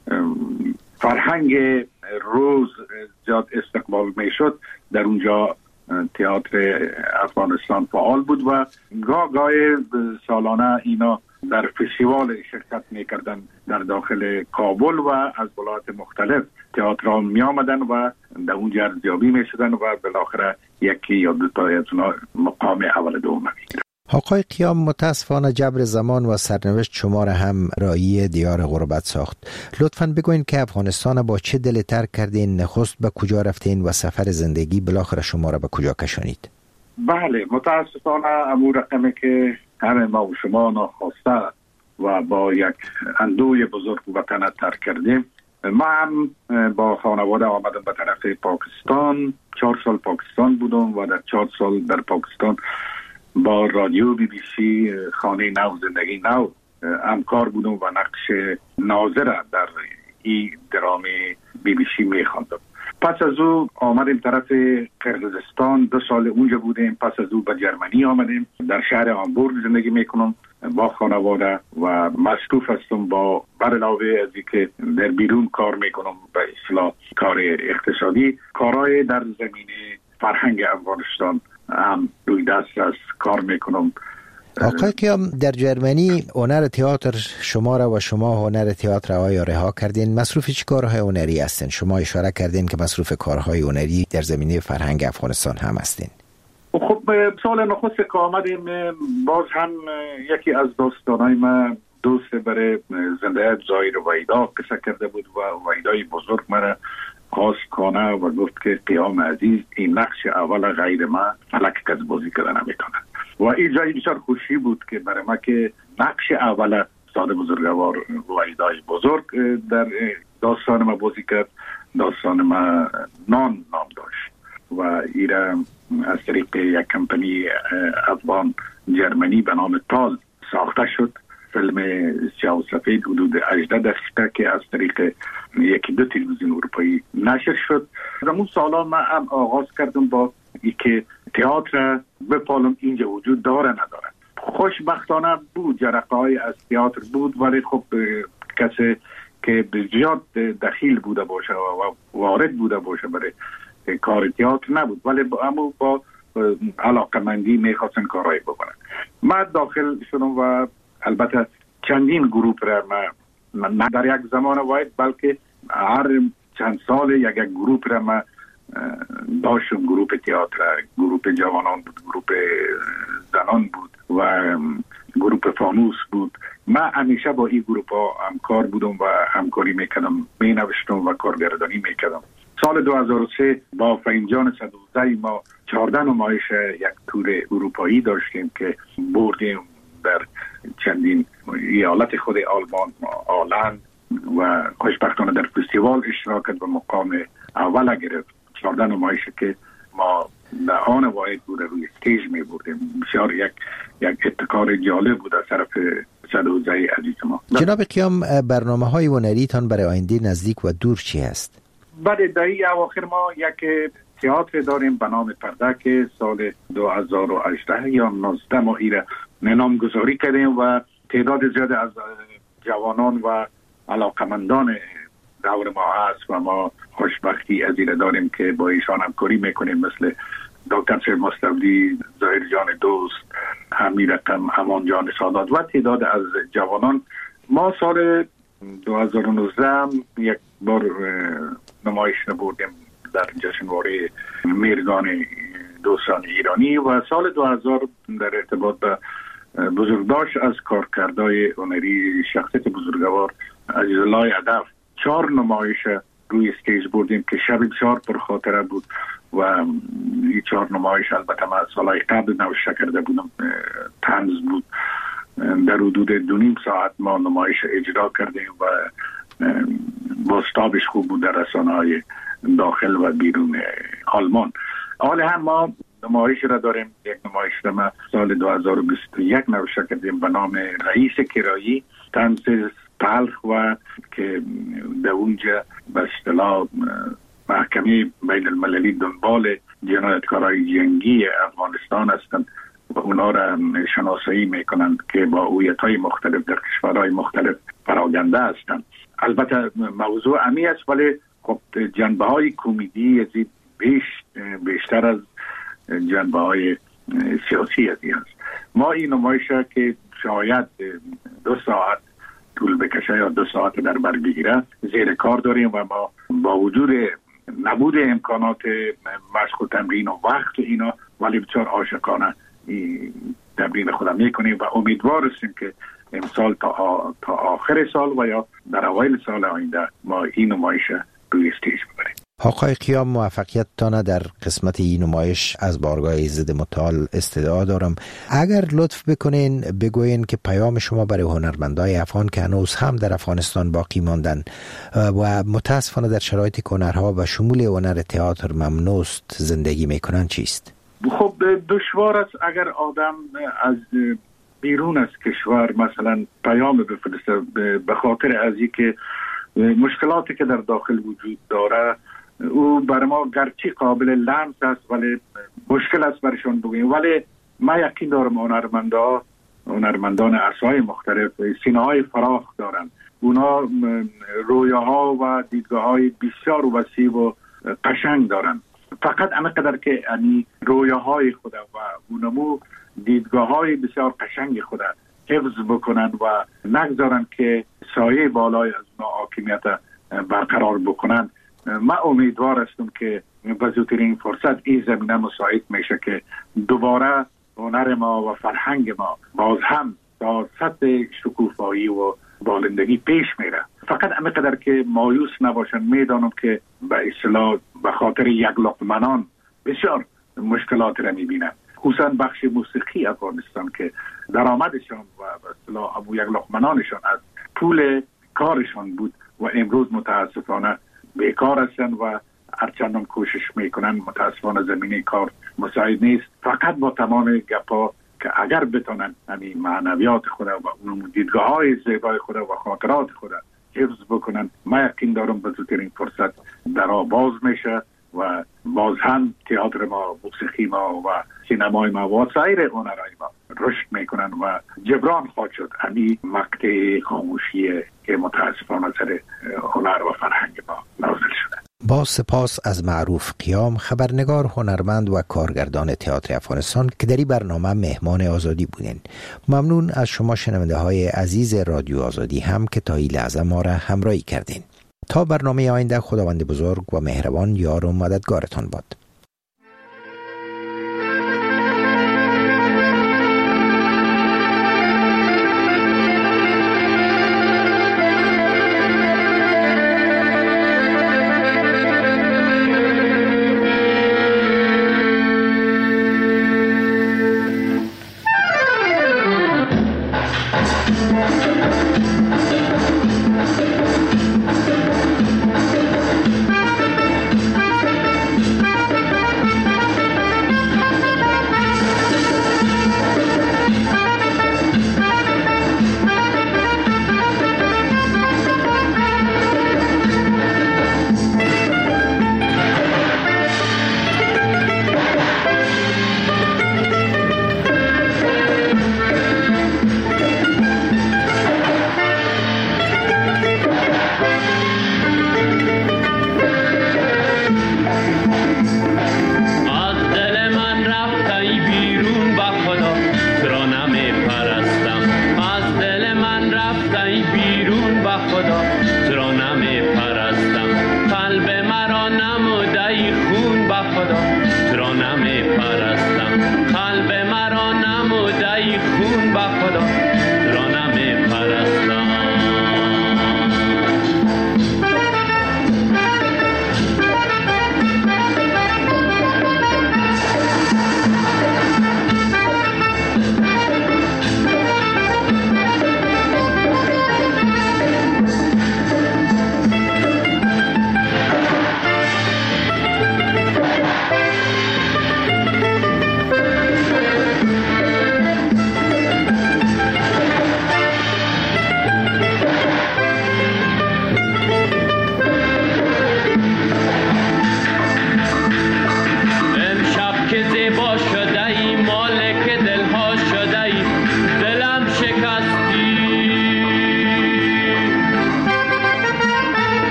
فرهنگ روز زیاد استقبال می شد، در اونجا تئاتر افغانستان فعال بود و گاه گاه سالانه اینا در فستیوال شرکت میکردن در داخل کابل و از ولایات مختلف تئاترها می آمدن و در اونجا ارزیابی می شدن و بالاخره یکی یا دو تا از اونها مقام اول دوم میگیرن. آقای قیام، متاسفانه جبر زمان و سرنوشت شما را هم رایی دیار غربت ساخت. لطفاً بگوین که افغانستان با چه دلی ترک کردین، نخست به کجا رفتین و سفر زندگی بالاخره شما را به کجا کشانید؟ بله، متاسفانه امور رقمی که همه ما و شما ناخواسته و با یک اندوه بزرگ وطن ترک کردیم. ما هم با خانواده آمدم به طرف پاکستان. چهار سال پاکستان بودم و در چهار سال در پاکستان با رادیو بی بی سی خانه نو زندگی نو همکار بودم و نقش ناظر در این درامه بی بی سی میخواندم. پس از او آمدیم طرف قرقیزستان، دو سال اونجا بودیم. پس از او به جرمنی آمدیم، در شهر هامبورگ زندگی میکنم با خانواده و مصروف هستم با بر علاوه از اینکه در بیرون کار میکنم به اصطلاح کار اقتصادی، کارهای در زمینه فرهنگ افغانستان هم روی دست است کار میکنم. آقای قیام، در جرمنی هنر تئاتر شما را و شما هنر تئاتر آیا رها کردین؟ مصروف چه کارهای هنری هستین؟ شما اشاره کردین که مصروف کارهای هنری در زمینه فرهنگ افغانستان هم هستین. خب سال نخست که آمدیم باز هم یکی از دوستانای من دوست برای زنده زایر ویدا قصه کرده بود و ویدای بزرگ مرا خواست کنه و گفت که قیام عزیز این نقش اول غیر من فلک کس بازی کردن نمیکنه و این جای بسیار خوشی بود که برای ما که نقش اول استاد بزرگوار ویدای بزرگ در داستان ما بازی کرد. داستان ما نان نام داشت و ایران از طریق یک کمپانی افغان جرمنی به نام تال ساخته شد. فیلم سیاه و سفید حدود هجده دقیقه که از طریق یکی دو تلویزیون اروپایی نشر شد. در اون سالا من هم آغاز کردم با ای که تئاتر بپالم اینجا وجود داره نداره. خوشبختانه بود، جرقه های از تئاتر بود، ولی خب کسی که زیاد دخیل بوده باشه و وارد بوده باشه برای کار تئاتر نبود، ولی اما با علاقمندی میخواستن کارهای بکنن. من داخل شدم و البته چندین گروپ را من نه در یک زمان واحد بلکه هر چند سال یک یک گروپ را من داشتم. گروپ تئاتر، گروپ جوانان بود، گروپ زنان بود و گروپ فانوس بود. من همیشه با این گروپ ها همکار بودم و همکاری میکردم، می نوشتم و کارگردانی میکردم. سال دو هزار و سه با فینجان صد و دوازده ما چهارده نمایش یک تور اروپایی داشتیم که بردیم در چندین ایالت خود آلمان، آلند و خوشبختانه در فستیوال اشتراک کرد و مقام اول گرفت. چهارده نمایش که ما در آن واحد بود روی استیج می بردیم. بسیار یک یک ابتکار جالب بود از طرف صدوزه عزیز ما. جناب قیام، برنامه های هنری تان برای آینده نزدیک و دور چی هست؟ بعد دهی اواخر ما یک تئاتر داریم به نام پرده که سال دو هزار و هجده یا نوزده ما ایره نامگذاری کردیم و تعداد زیاد از جوانان و علاقمندان دور ما هست و ما خوشبختی از ایره داریم که با ایشان همکاری میکنیم، مثل دکتر شیر مستودی، ظاهر جان دوست، حمید رقم، امان جان سادات و تعداد از جوانان. ما سال دو هزار و نوزده یک بار نمایش نبردیم در جشنواره میرگان دوستان ایرانی و سال دو هزار در ارتباط به بزرگداشت از کارکردهای هنری شخصیت بزرگوار عزیزالله ادب چهار نمایش روی استیج بردیم که شب بسیار پرخاطره بود و این چهار نمایش البته من سالهای قبل نوشته کرده بودم، طنز بود. در حدود دو نیم ساعت ما نمایش اجرا کردیم و بازتابش خوب بود در رسانه‌های داخل و بیرون آلمان. حال هم ما نمایش را داریم، یک نمایش را ما سال دو هزار و بیست و یک نوشته کردیم به نام رئیس کرایی، طنز تلخ و که در اونجا به اصطلاح محکمه بین المللی دنبال جنایتکارای جنگی افغانستان هستند و اونا را شناسایی میکنند که با هویت‌های مختلف در کشورهای مختلف پراگنده هستند. البته موضوع عمیق است ولی خب جنبه های کمدی از بیش بیشتر از جنبه های سیاسی از این هست. ما این نمایش که شاید دو ساعت طول بکشه یا دو ساعت در بر بگیره زیر کار داریم و ما با وجود نبود امکانات مشق و تمرین و وقت اینا ولی بسیار عاشقانه تمرین خودم میکنیم و امیدوار هستیم که امسال تا, تا آخر سال و یا در اوایل سال آینده ما این نمایش روی استیج ببریم. آقای قیام، موفقیت تانه در قسمت این نمایش از بارگاه ایزد متعال استدعا دارم. اگر لطف بکنین بگوین که پیام شما برای هنرمندای افغان که هنوز هم در افغانستان باقی ماندن و متاسفانه در شرایط هنرها و شمول هنر تئاتر ممنوست زندگی میکنن چیست؟ خب دشوار است اگر آدم از بیرون از کشور مثلا پیام بفرسته به خاطر از اینکه مشکلاتی که در داخل وجود داره او بر ما گرچه قابل لمس است ولی مشکل است برشان بگوییم. ولی ما یقین دارم هنرمندا هنرمندان عصای مختلف سینه‌های فراخ دارند. اونا رویاها و دیدگاه‌های بسیار وسیع و قشنگ دارند. فقط همینقدر که یعنی رویاهای خود و اونمو دیدگاه‌های بسیار قشنگ خود حفظ بکنن و نگذارن که سایه بالای از اونا حاکمیت برقرار بکنن. من امیدوار هستم که به زودترین فرصت این زمینه مساعد میشه که دوباره هنر ما و فرهنگ ما باز هم تا سطح شکوفایی و بالندگی پیش میره. فقط همینقدر که مایوس نباشن. میدانم که به اصطلاح به خاطر یک لقمنان بسیار مشکلات را میبینن، خصوصا بخش موسیقی افغانستان که درآمدشان و به اصطلاح ابو یک لقمنانشان از پول کارشان بود و امروز متاسفانه بیکار هستند و هرچندان کوشش میکنن متاسفانه زمینه کار مساعد نیست. فقط با تمام گپا که اگر بتونن همین معنویات خود و اون دیدگاه‌های زیبای خود و خاطرات خود حفظ بکنن، ما یقین دارم به زودترین فرصت درا باز میشه و باز هم تئاتر ما، موسیقی ما و سینمای ما و سایر هنرهای ما رشد میکنن و جبران خواهد شد همین مقطع خاموشی که متاسفانه سر هنر و فرهنگ ما نازل شده. با سپاس از معروف قیام، خبرنگار، هنرمند و کارگردان تئاتر افغانستان که در این برنامه مهمان آزادی بودین. ممنون از شما شنونده های عزیز رادیو آزادی هم که تا این لحظه ما را همراهی کردین. تا برنامه آینده، خداوند بزرگ و مهربان یار و مددگارتان باد.